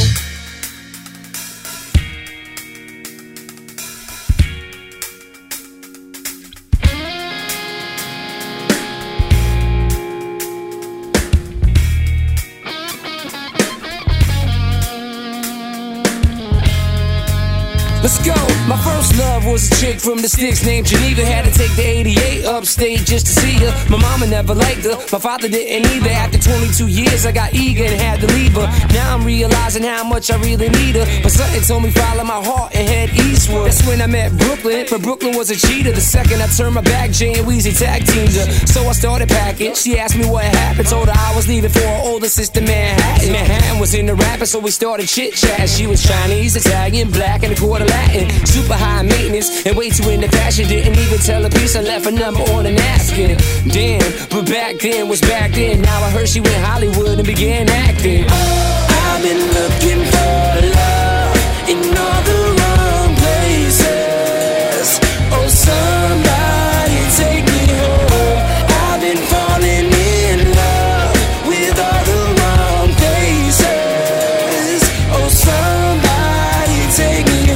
Let's go. My first love was a chick from the sticks named Geneva. Had to take the 88 upstate just to see her. My mama never liked her, my father didn't either. After 22 years I got eager and had to leave her. Now I'm realizing how much I really need her, but something told me follow my heart and head eastward. That's when I met Brooklyn, but Brooklyn was a cheater. The second I turned my back, Jay and Weezy tag teamed her. So I started packing, she asked me what happened. Told her I was leaving for her older sister Manhattan. Manhattan was in the rapping, so we started chit-chat. She was Chinese, Italian, black, and a quarter Latin. Super high maintenance and way too into fashion. Didn't even tell a piece, I left a number on a napkin. Damn, but back then was back then. Now I heard she went Hollywood and began acting. I've been looking for love in all the wrong places. Oh, somebody take me home. I've been falling in love with all the wrong places. Oh, somebody take me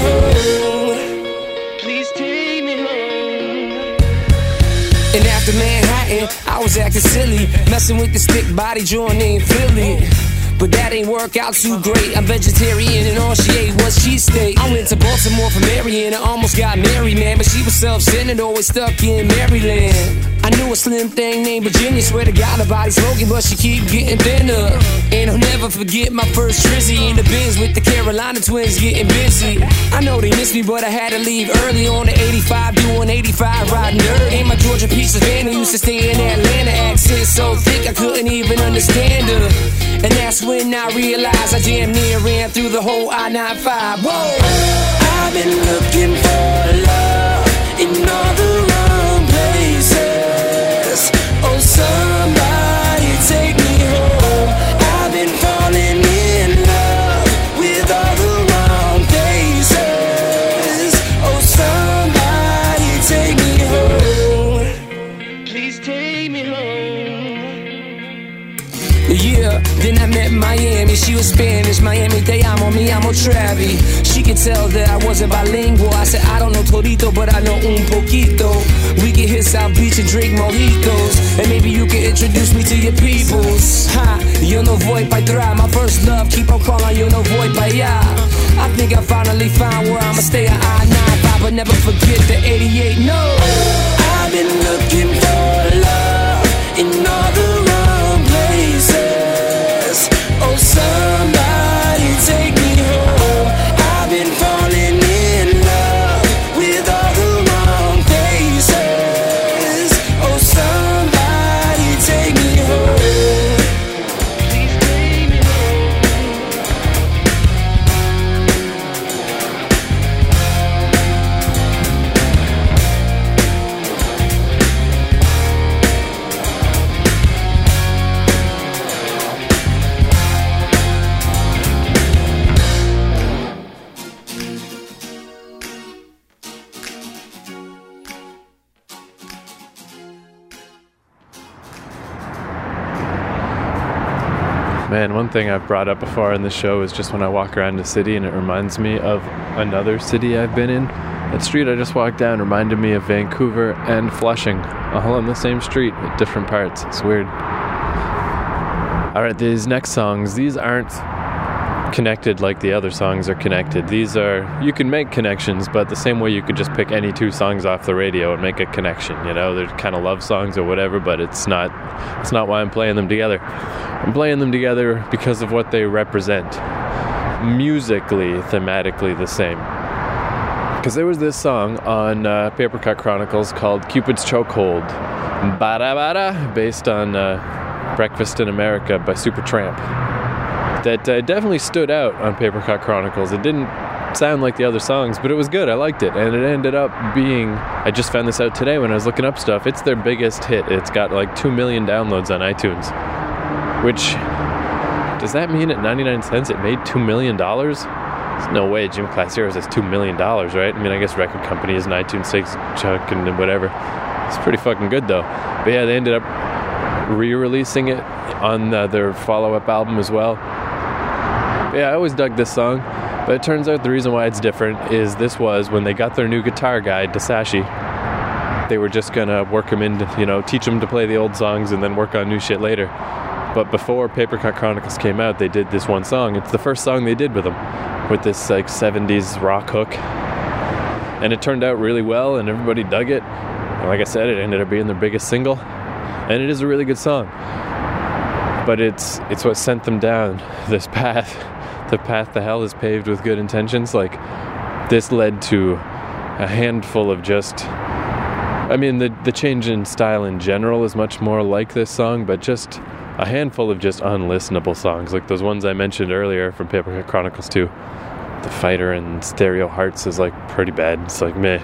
home. Please take me home. And after Manhattan, I was acting silly, messing with the stick body joint named Philly. But that ain't work out too great. I'm vegetarian and all she ate was cheesesteak. I went to Baltimore for Marion, I almost got married, man. But she was self-centered, always stuck in Maryland. I knew a slim thing named Virginia, swear to God her body's smoking, but she keep getting thinner. And I'll never forget my first trizzy in the Benz with the Carolina twins getting busy. I know they missed me, but I had to leave early on the 85, doing 85, riding dirty. And my Georgia Peach Savannah used to stay in Atlanta, accent so thick I couldn't even understand her. And that's when I realized I damn near ran through the whole I-95. Whoa! I've been looking for love in all the wrong places. Oh, somebody take me home. I've been falling in love with all the wrong places. Oh, somebody take me home. Please take me home. Yeah, then I met Miami, she was Spanish. Miami, te amo, me amo Travi. She could tell that I wasn't bilingual. I said, I don't know todito, but I know un poquito. We could hit South Beach and drink mojitos, and maybe you could introduce me to your peoples. Ha, yo no voy pa' atrás. My first love, keep on calling, yo no voy pa' allá. I think I finally found where I'ma stay at I-95, but never forget the 88, no. I've been looking for love in all the wrong places. Oh, somebody take me home. I've been falling in love with all the wrong faces. Oh, somebody take me home. Please take me Man, one thing I've brought up before in the show is just when I walk around the city and it reminds me of another city I've been in. That street I just walked down reminded me of Vancouver and Flushing, all on the same street at different parts. It's weird. Alright, these next songs, these aren't connected like the other songs are connected. These are, you can make connections, but the same way you could just pick any two songs off the radio and make a connection, you know? They're kind of love songs or whatever, but it's not why I'm playing them together. I'm playing them together because of what they represent. Musically, thematically the same. Because there was this song on Paper Cut Chronicles called Cupid's Chokehold, Bada Bada, based on Breakfast in America by Supertramp. That definitely stood out on Paper Cut Chronicles. It didn't sound like the other songs, but it was good. I liked it. And it ended up being, I just found this out today when I was looking up stuff, it's their biggest hit. It's got like 2 million downloads on iTunes. Which, does that mean at 99 cents it made $2 million? There's no way Gym Class Heroes has $2 million, right? I mean, I guess record company is an iTunes takes a chunk and whatever. It's pretty fucking good though. But yeah, they ended up re-releasing it on their follow-up album as well. But yeah, I always dug this song, but it turns out the reason why it's different is this was when they got their new guitar guy, Dasashi. They were just gonna work him in, teach him to play the old songs and then work on new shit later. But before Paper Cut Chronicles came out, they did this one song. It's the first song they did with him, with this like 70s rock hook. And it turned out really well, and everybody dug it. And like I said, it ended up being their biggest single. And it is a really good song. But it's what sent them down this path. The path to hell is paved with good intentions. Like, this led to a handful of just... I mean, the change in style in general is much more like this song, but just... a handful of just unlistenable songs, like those ones I mentioned earlier from Paper Cut Chronicles 2. The Fighter and Stereo Hearts is like pretty bad. It's like meh.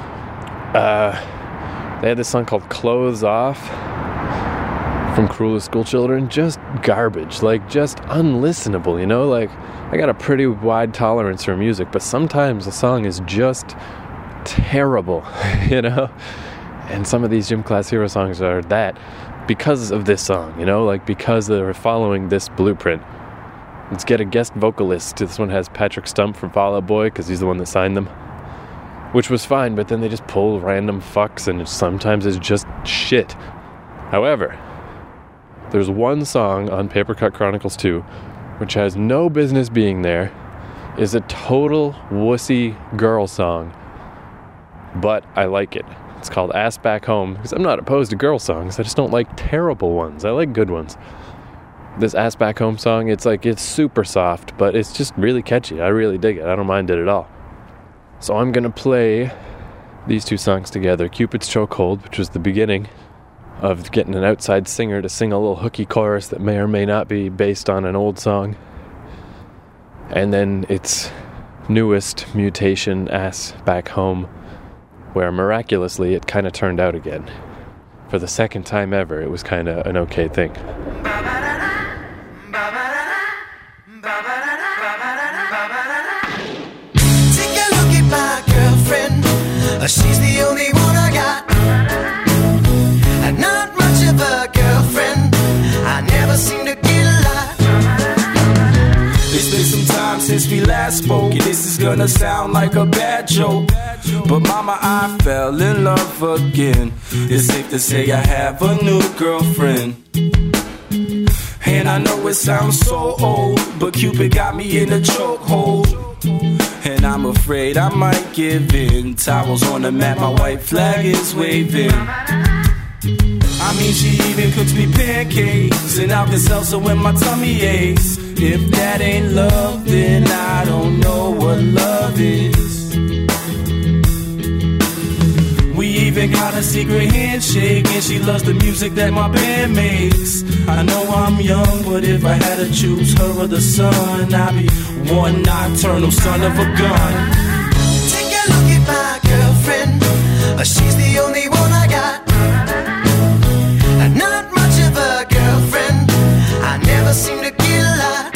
They had this song called Clothes Off from Cruel School Children. Just garbage, like just unlistenable, like I got a pretty wide tolerance for music, but sometimes a song is just terrible, and some of these Gym Class Hero songs are that. Because of this song, because they're following this blueprint. Let's get a guest vocalist. This one has Patrick Stump from Fall Out Boy, because he's the one that signed them. Which was fine, but then they just pull random fucks, and sometimes it's just shit. However, there's one song on Paper Cut Chronicles 2, which has no business being there, is a total wussy girl song. But I like it. It's called Ass Back Home, because I'm not opposed to girl songs. I just don't like terrible ones. I like good ones. This Ass Back Home song, it's super soft, but it's just really catchy. I really dig it. I don't mind it at all. So I'm going to play these two songs together. Cupid's Chokehold, which was the beginning of getting an outside singer to sing a little hooky chorus that may or may not be based on an old song. And then its newest mutation, Ass Back Home, where miraculously it kind of turned out again. For the second time ever, it was kind of an okay thing. Take a look at my girlfriend. She's the only one I got. Not much of a girlfriend. I never seem to get last spoke. And this is gonna sound like a bad joke, but mama, I fell in love again. It's safe to say I have a new girlfriend. And I know it sounds so old, but Cupid got me in a chokehold. And I'm afraid I might give in. Towels on the mat, my white flag is waving. I mean, she even cooks me pancakes and Alka-Seltzer when my tummy aches. If that ain't love, then I don't know what love is. We even got a secret handshake, and she loves the music that my band makes. I know I'm young, but if I had to choose her or the sun, I'd be one nocturnal son of a gun. Take a look at my girlfriend. She's the only one I got. Not much of a girlfriend. I never seem to get a lot.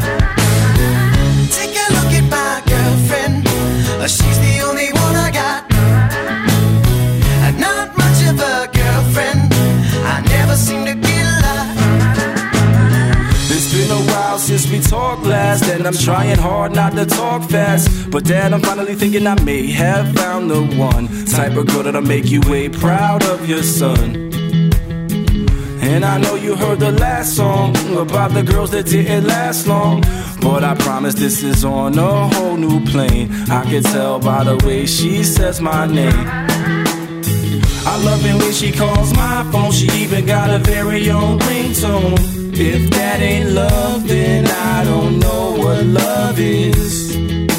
Take a look at my girlfriend. She's the only one I got. Not much of a girlfriend. I never seem to get a lot. It's been a while since we talked last, and I'm trying hard not to talk fast. But Dad, I'm finally thinking I may have found the one type of girl that'll make you way proud of your son. And I know you heard the last song about the girls that didn't last long, but I promise this is on a whole new plane. I can tell by the way she says my name. I love it when she calls my phone. She even got a very own ringtone. If that ain't love, then I don't know what love is.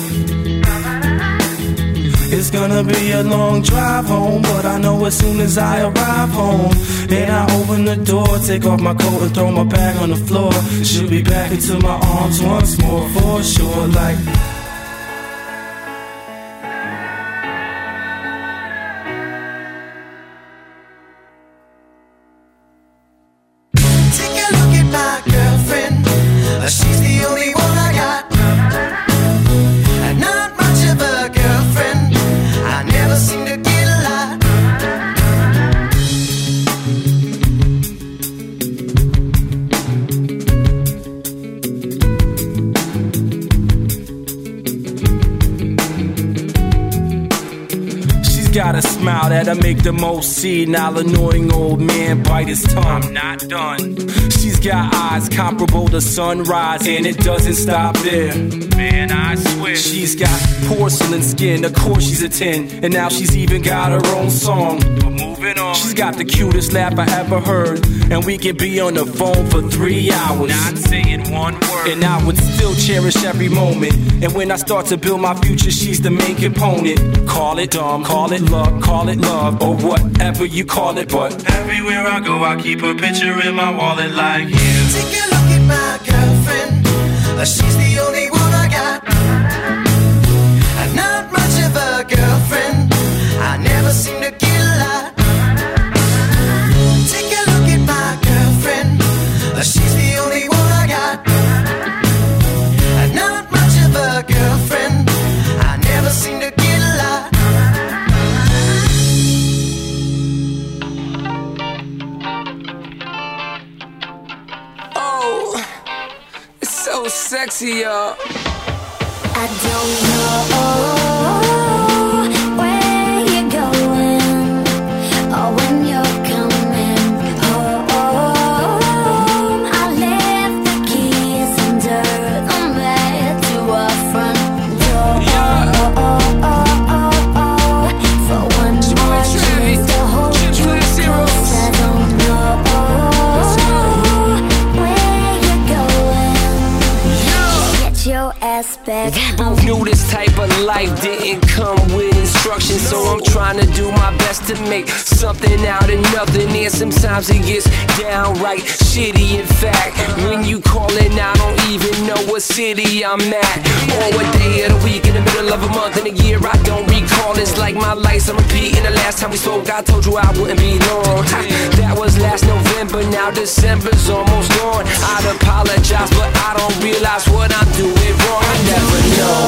It's gonna be a long drive home, but I know as soon as I arrive home and I open the door, take off my coat and throw my bag on the floor, she'll be back into my arms once more for sure. Like, take a look at my girlfriend. She's the only one I got. Not much of a girlfriend. I never seem to get a lot. she's got a smile that'll make the most senile annoying old man bite his tongue. I'm not done. She's got eyes comparable to sunrise, and it doesn't stop there. Man, I swear. She's got porcelain skin, of course she's a 10, and now she's even got her own song. But moving on. She's got the cutest laugh I ever heard, and we can be on the phone for 3 hours. Not saying one word. And I would still cherish every moment. And when I start to build my future, she's the main component. Call it dumb, call it luck, call it love, or whatever you call it, but everywhere I go, I keep a picture in my wallet like you. Take a look at my girlfriend. She's the only one I got. Not much of a girlfriend. I never seem to get a lot. Take a look at my girlfriend. She's the only one I got. Not much of a girlfriend. I never seem to get a lot. Oh, it's so sexy, y'all. I don't know where you're going or when you're coming home. I left the keys under the bed to our front door. For one more chance to hold you close. I don't know where you're going. Get your ass back. Knew this type of life didn't come with instructions, so I'm trying to do my best to make something out of nothing. And sometimes it gets downright shitty. In fact, when you callin', I don't even know what city I'm at or what day of the week, in the middle of a month, in a year I don't recall. It's like my life's on repeat. And the last time we spoke, I told you I wouldn't be long. That was last November, now December's almost gone. I'd apologize, but I don't realize what I'm doing wrong. I never know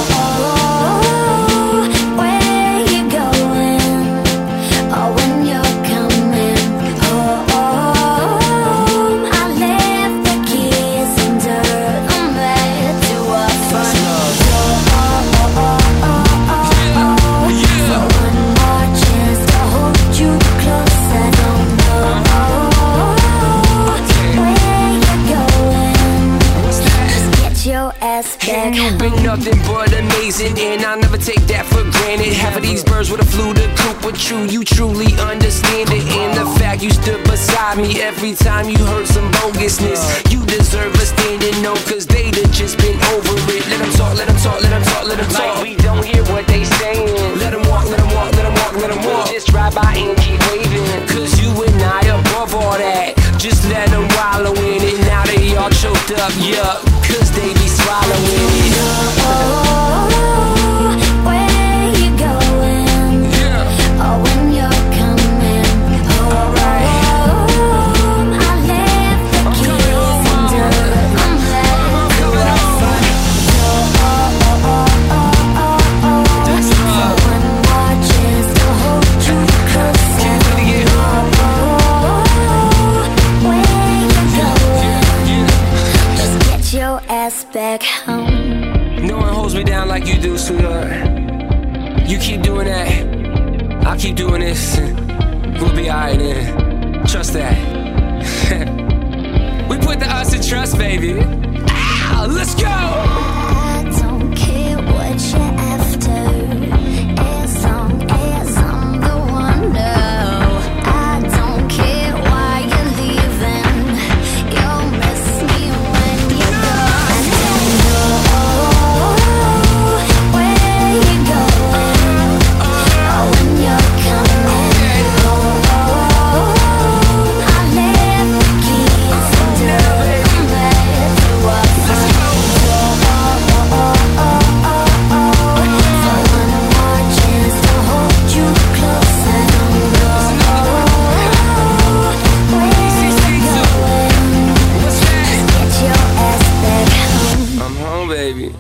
where you're going or when you're coming home. I left the keys under the bed to our front door. ass back. You've been nothing but amazing, and I'll never take that for granted. Half of these birds would have flew the coop, but you truly understand it. And the fact you stood beside me every time you heard some bogusness, you deserve a standing no, cause they'd have just been over it. Let them talk, let them talk, let them talk, let them talk. Like we don't hear what they saying. Let them walk, let them walk, let them walk, let them walk. We'll just drive by and keep waving. Cause you and I above all that. Just let them wallow in it. Now they all choked up, yup, cause they be swallowing it. Where you going? Oh, when you're coming home. I left the keys under my mat. Someone watches to hold you close. Where you going? Just get your ass back home. No one holds me down like you do, sweetheart. You keep doing that, I'll keep doing this, and we'll be alright then. Trust that. We put the us in trust, baby. Ah, let's go! I don't care what you're after, as long as I'm the one. No, I don't care why you're leaving. You'll miss me when you go. I don't know where you're going, or when you're coming home. I left the keys under my bed to walk. Someone watches to hold you close. I don't know where you're going. Get your ass back home. I'm home, baby.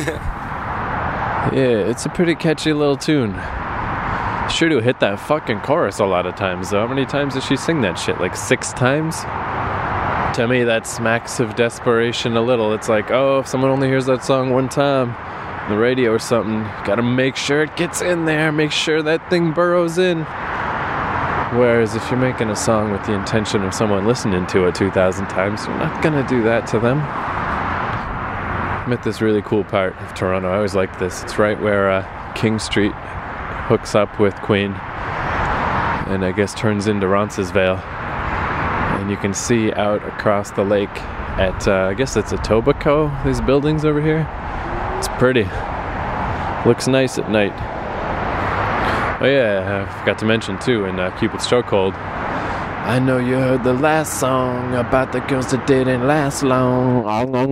Yeah, it's a pretty catchy little tune. Sure to hit that fucking chorus a lot of times, though. How many times does she sing that shit? Like 6 times? To me, that smacks of desperation a little. It's like, oh, if someone only hears that song one time on the radio or something, gotta make sure it gets in there, make sure that thing burrows in. Whereas if you're making a song with the intention of someone listening to it 2,000 times, you're not gonna do that to them. I'm at this really cool part of Toronto. I always liked this. It's right where King Street hooks up with Queen and I guess turns into Roncesvalles. And you can see out across the lake at, I guess it's Etobicoke, these buildings over here. It's pretty. Looks nice at night. Oh yeah, I forgot to mention too, in Cupid's Chokehold, I know you heard the last song about the girls that didn't last long.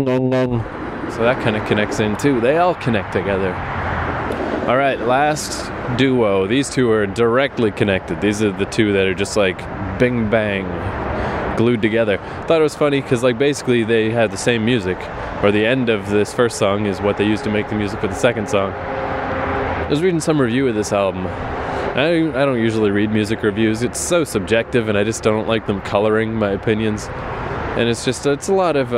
So that kind of connects in too. They all connect together. Alright, last duo. These two are directly connected. These are the two that are just like bing bang, glued together. Thought it was funny because like basically they had the same music, or the end of this first song is what they used to make the music for the second song. I was reading some review of this album. I don't usually read music reviews. It's so subjective and I just don't like them coloring my opinions. And it's a lot of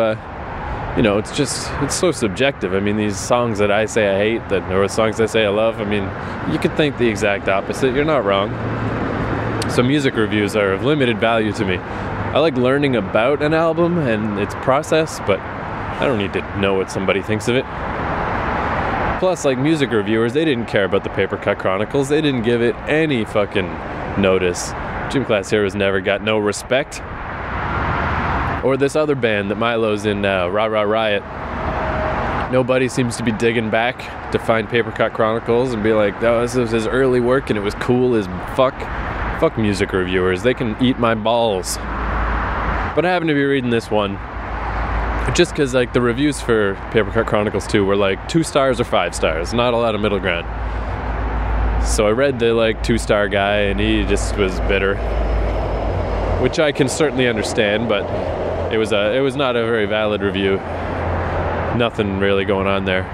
it's so subjective. I mean, these songs that I say I hate, or songs I say I love, I mean, you could think the exact opposite. You're not wrong. So music reviews are of limited value to me. I like learning about an album and its process, but I don't need to know what somebody thinks of it. Plus, like music reviewers, they didn't care about the Paper Cut Chronicles. They didn't give it any fucking notice. Gym Class Heroes never got no respect. Or this other band that Milo's in now, Rah Rah Riot. Nobody seems to be digging back to find Paper Cut Chronicles and be like, oh, this was his early work and it was cool as fuck. Fuck music reviewers. They can eat my balls. But I happen to be reading this one just because like the reviews for Paper Cut Chronicles 2 were like 2 stars or 5 stars. Not a lot of middle ground. So I read the like 2-star guy and he just was bitter. Which I can certainly understand, but it was not a very valid review. Nothing really going on there.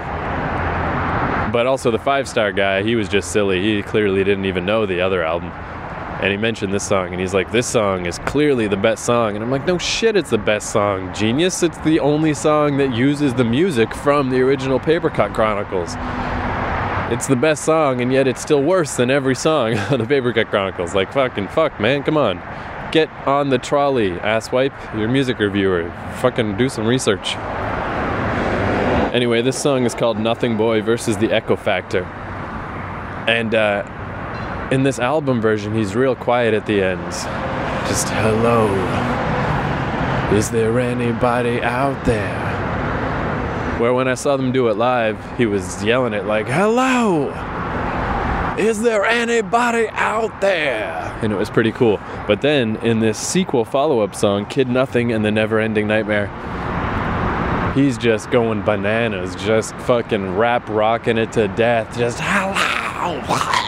But also the 5-star guy, he was just silly. He clearly didn't even know the other album. And he mentioned this song, and he's like, this song is clearly the best song. And I'm like, no shit, it's the best song, genius. It's the only song that uses the music from the original Paper Cut Chronicles. It's the best song, and yet it's still worse than every song on the Paper Cut Chronicles. Like, fuck, man, come on. Get on the trolley, asswipe. You're a music reviewer. Fucking do some research. Anyway, this song is called Nothing Boy versus the Echo Factor. And in this album version, he's real quiet at the end. Just, hello. Is there anybody out there? Where when I saw them do it live, he was yelling it like, hello! Is there anybody out there? And it was pretty cool. But then, in this sequel follow-up song, Kid Nothing and the Never Ending Nightmare, he's just going bananas, just fucking rap rocking it to death, just hello!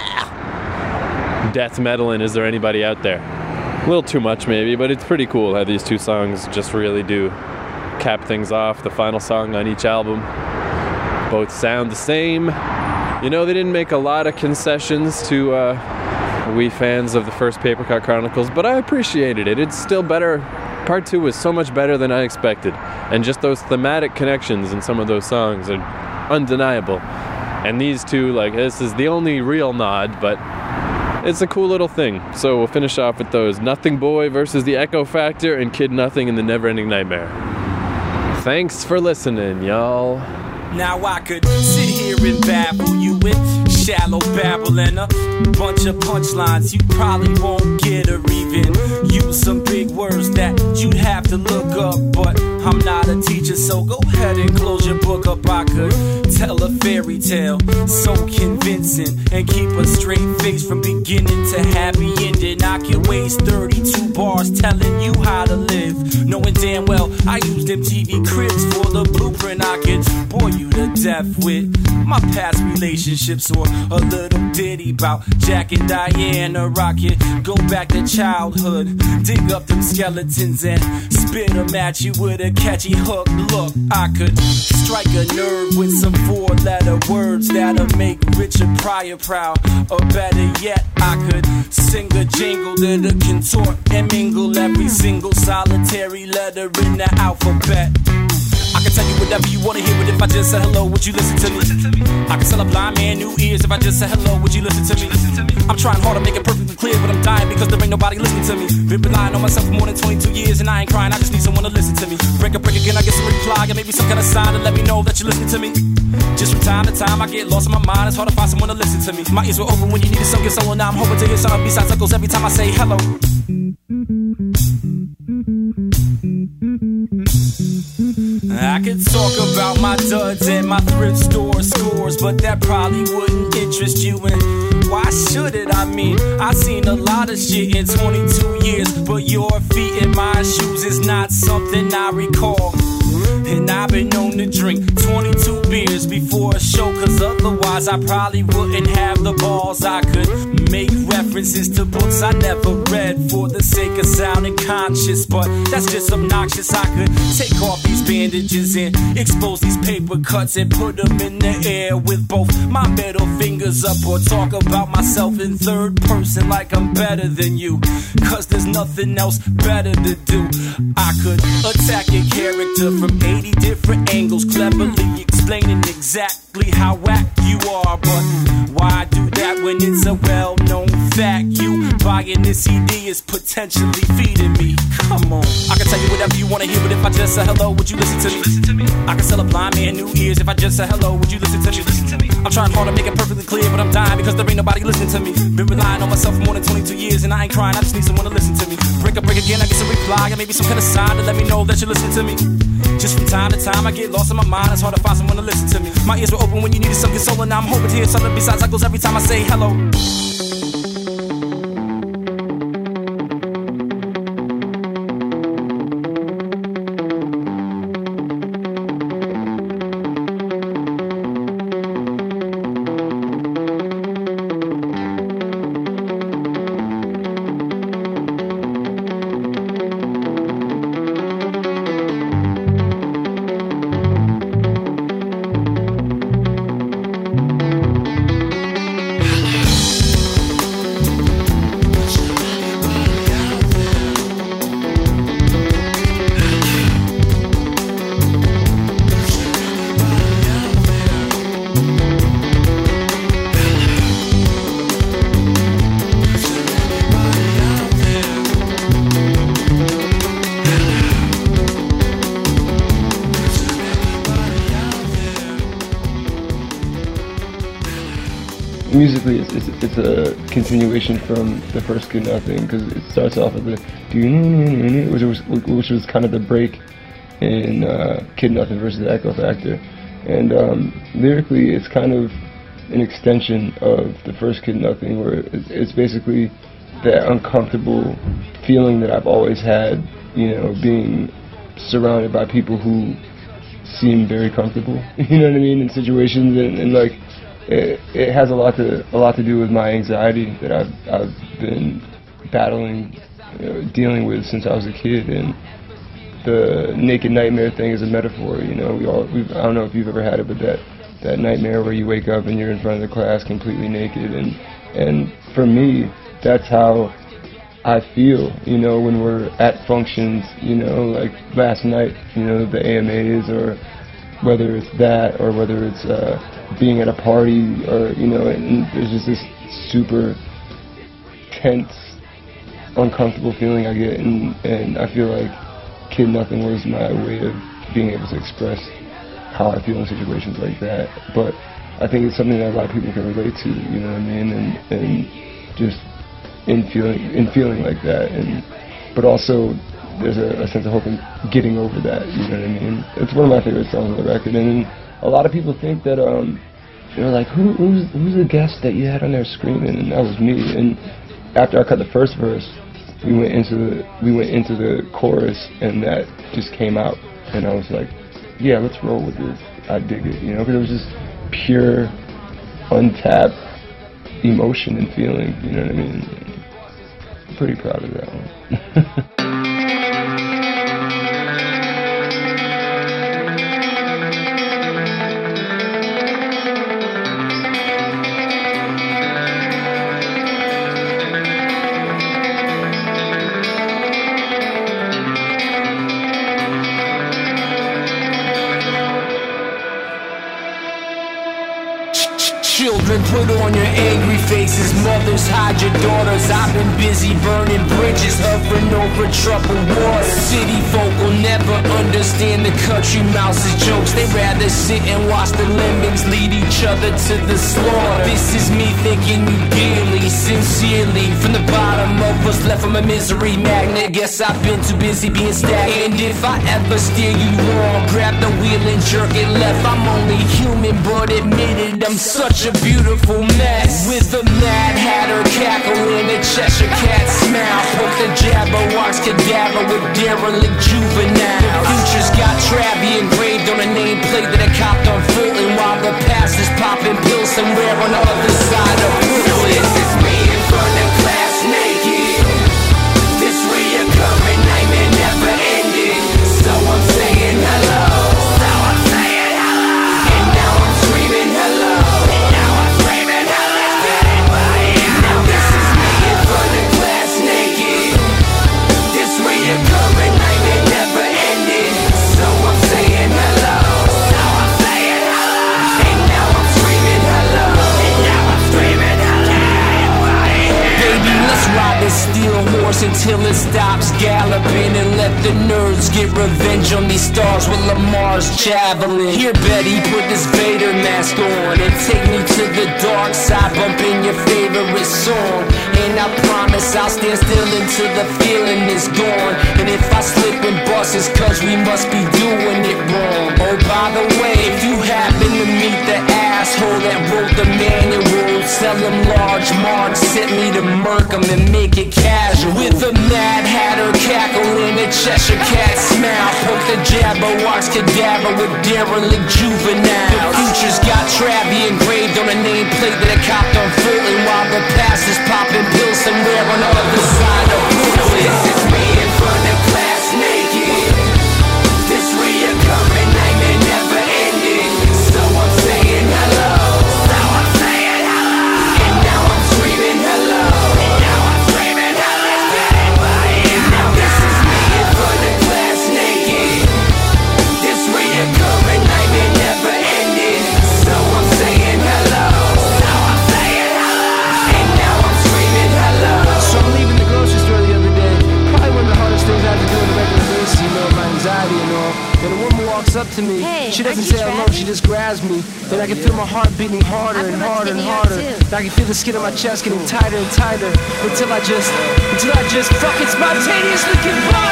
Death metal-ing, is there anybody out there? A little too much maybe, but it's pretty cool how these two songs just really do cap things off. The final song on each album, both sound the same. You know, they didn't make a lot of concessions to we fans of the first Paper Cut Chronicles, but I appreciated it. It's still better. Part 2 was so much better than I expected, and just those thematic connections in some of those songs are undeniable. And these two, like, this is the only real nod, but it's a cool little thing. So we'll finish off with those. Nothing Boy versus the Echo Factor and Kid Nothing and the Never Ending Nightmare. Thanks for listening, y'all. Now I could sit here and babble you with shallow babble and a bunch of punchlines you probably won't get, or even use some big words that you'd have to look up. But I'm not a teacher, so go ahead and close your book up. I could tell a fairy tale so convincing and keep a straight face from beginning to happy ending. I could waste 32 bars telling you how to live, knowing damn well I used MTV Cribs for the blueprint. I could bore you to death with my past relationships, or a little ditty about Jack and Diana Rocket. Go back to childhood, dig up them skeletons and spit them at you with a catchy hook. Look, I could strike a nerve with some 4-letter words that'll make Richard Pryor proud, or better yet, I could sing a jingle that'll contort and mingle every single solitary letter in the alphabet. I can tell you whatever you wanna hear, but if I just said hello, would you listen to me? I can sell a blind man new ears. If I just said hello, would you listen to me? I'm trying hard to make it perfectly clear, but I'm dying because there ain't nobody listening to me. Been relying on myself for more than 22 years, and I ain't crying, I just need someone to listen to me. Break again, I get some reply, and maybe some kind of sign to let me know that you're listening to me. Just from time to time, I get lost in my mind, it's hard to find someone to listen to me. My ears were open when you needed some console, and now I'm hoping to hear something besides echoes every time I say hello. I could talk about my duds and my thrift store scores, but that probably wouldn't interest you, and why should it? I mean, I've seen a lot of shit in 22 years, but your feet in my shoes is not something I recall. And I've been known to drink 22 beers before a show, cause otherwise I probably wouldn't have the balls. I could make references to books I never read for the sake of sounding conscious, but that's just obnoxious. I could take off these bandages and expose these paper cuts and put them in the air with both my middle fingers up, or talk about myself in third person like I'm better than you, cause there's nothing else better to do. I could attack your character from 80 different angles, cleverly explaining exactly how whack you are, but why do that when it's a well-known fact? You buying this CD is potentially feeding me. Come on, I can tell you whatever you wanna hear, but if I just said hello, would you listen to me? I can sell a blind man new ears. If I just said hello, would you listen to me? I'm trying hard to make it perfectly clear, but I'm dying because there ain't nobody listening to me. Been relying on myself for more than 22 years, and I ain't crying, I just need someone to listen to me. Break again, I get some reply, and maybe some kind of sign to let me know that you're listening to me. Just from time to time, I get lost in my mind, it's hard to find someone to listen to me. My ears were open when you needed some console, and now I'm hoping to hear something besides echoes every time I say hello. musically, it's a continuation from the first Kid Nothing, because it starts off with the which was kind of the break in Kid Nothing versus Echo Factor, and lyrically, it's kind of an extension of the first Kid Nothing, where it's basically that uncomfortable feeling that I've always had, you know, being surrounded by people who seem very comfortable, you know what I mean, in situations, and like it has a lot to do with my anxiety that I've been battling, dealing with since I was a kid, and the naked nightmare thing is a metaphor. You know, I don't know if you've ever had it, but that nightmare where you wake up and you're in front of the class completely naked, and for me, that's how I feel, you know, when we're at functions, you know, like last night, you know, the AMAs, or whether it's that, or whether it's being at a party, or, you know, and there's just this super tense, uncomfortable feeling I get, and I feel like Kid Nothing was my way of being able to express how I feel in situations like that. But I think it's something that a lot of people can relate to, you know what I mean, and just in feeling like that, but also there's a sense of hope in getting over that, you know what I mean. It's one of my favorite songs on the record, and a lot of people think that they're like, who's the guest that you had on there screaming, and that was me. And after I cut the first verse, we went into the chorus, and that just came out, and I was like, yeah, let's roll with this. I dig it, you know, because it was just pure, untapped emotion and feeling, you know what I mean. Pretty proud of that one. Children, put on your angry faces. Mothers, hide your daughters. I've been busy burning bridges, hovering over troubled waters. City folk will never understand the country mouse's jokes. They rather sit and watch the lemmings lead each other to the slaughter. This is me thinking you dearly, sincerely, from the bottom of us, left from a misery magnet. Guess I've been too busy being stagnant. And if I ever steer you wrong, grab the wheel and jerk it left. I'm only human, but admitted I'm such a beautiful mess. With a Mad Hatter cackle and a Cheshire Cat smile, poke the Jabberwock's cadaver with derelict juvenile. The future's got Travie engraved on a nameplate that I copped on Fulton, while the past is popping pills somewhere on the other side of Brooklyn. So this is me in front of class naked. This reoccurring nightmare never ending. So I'm saying hello. So I'm saying hello. And now I'm screaming hello. Ride this steel horse until it stops galloping, and let the nerds get revenge on these stars with Lamar's javelin. Here, Betty, put this Vader mask on and take me to the dark side, bumping your favorite song. And I promise I'll stand still until the feeling is gone. And if I slip and bust, it's cause we must be doing it wrong. Oh, by the way, if you happen to meet the asshole that wrote the manual, tell him large Mark sent me to murk him and make it casual. With a Mad Hatter cackle and a Cheshire Cat smile, poke the Jabberwock's cadaver with derelict juvenile. The future's got Travie engraved on a nameplate that I copped on Fulton, while the past is popping pills somewhere on the other side of Brooklyn. This is me in front of class naked. This reoccurring nightmare never ending. So I'm saying hello. So I'm saying hello. And now I'm screaming hello. And now I'm screaming hello. Now this is me in front of class naked. This reoccurring nightmare never ending. So I'm saying hello. So I'm saying hello. And now I'm screaming hello. So I'm leaving the grocery store the other day, probably one of the along. When a woman walks up to me, Hey, she doesn't aren't you say hello, Travis? she just grabs me. Then I can feel my heart beating harder and harder and harder. And I can feel the skin on my chest getting tighter and tighter until I just fucking spontaneously combust.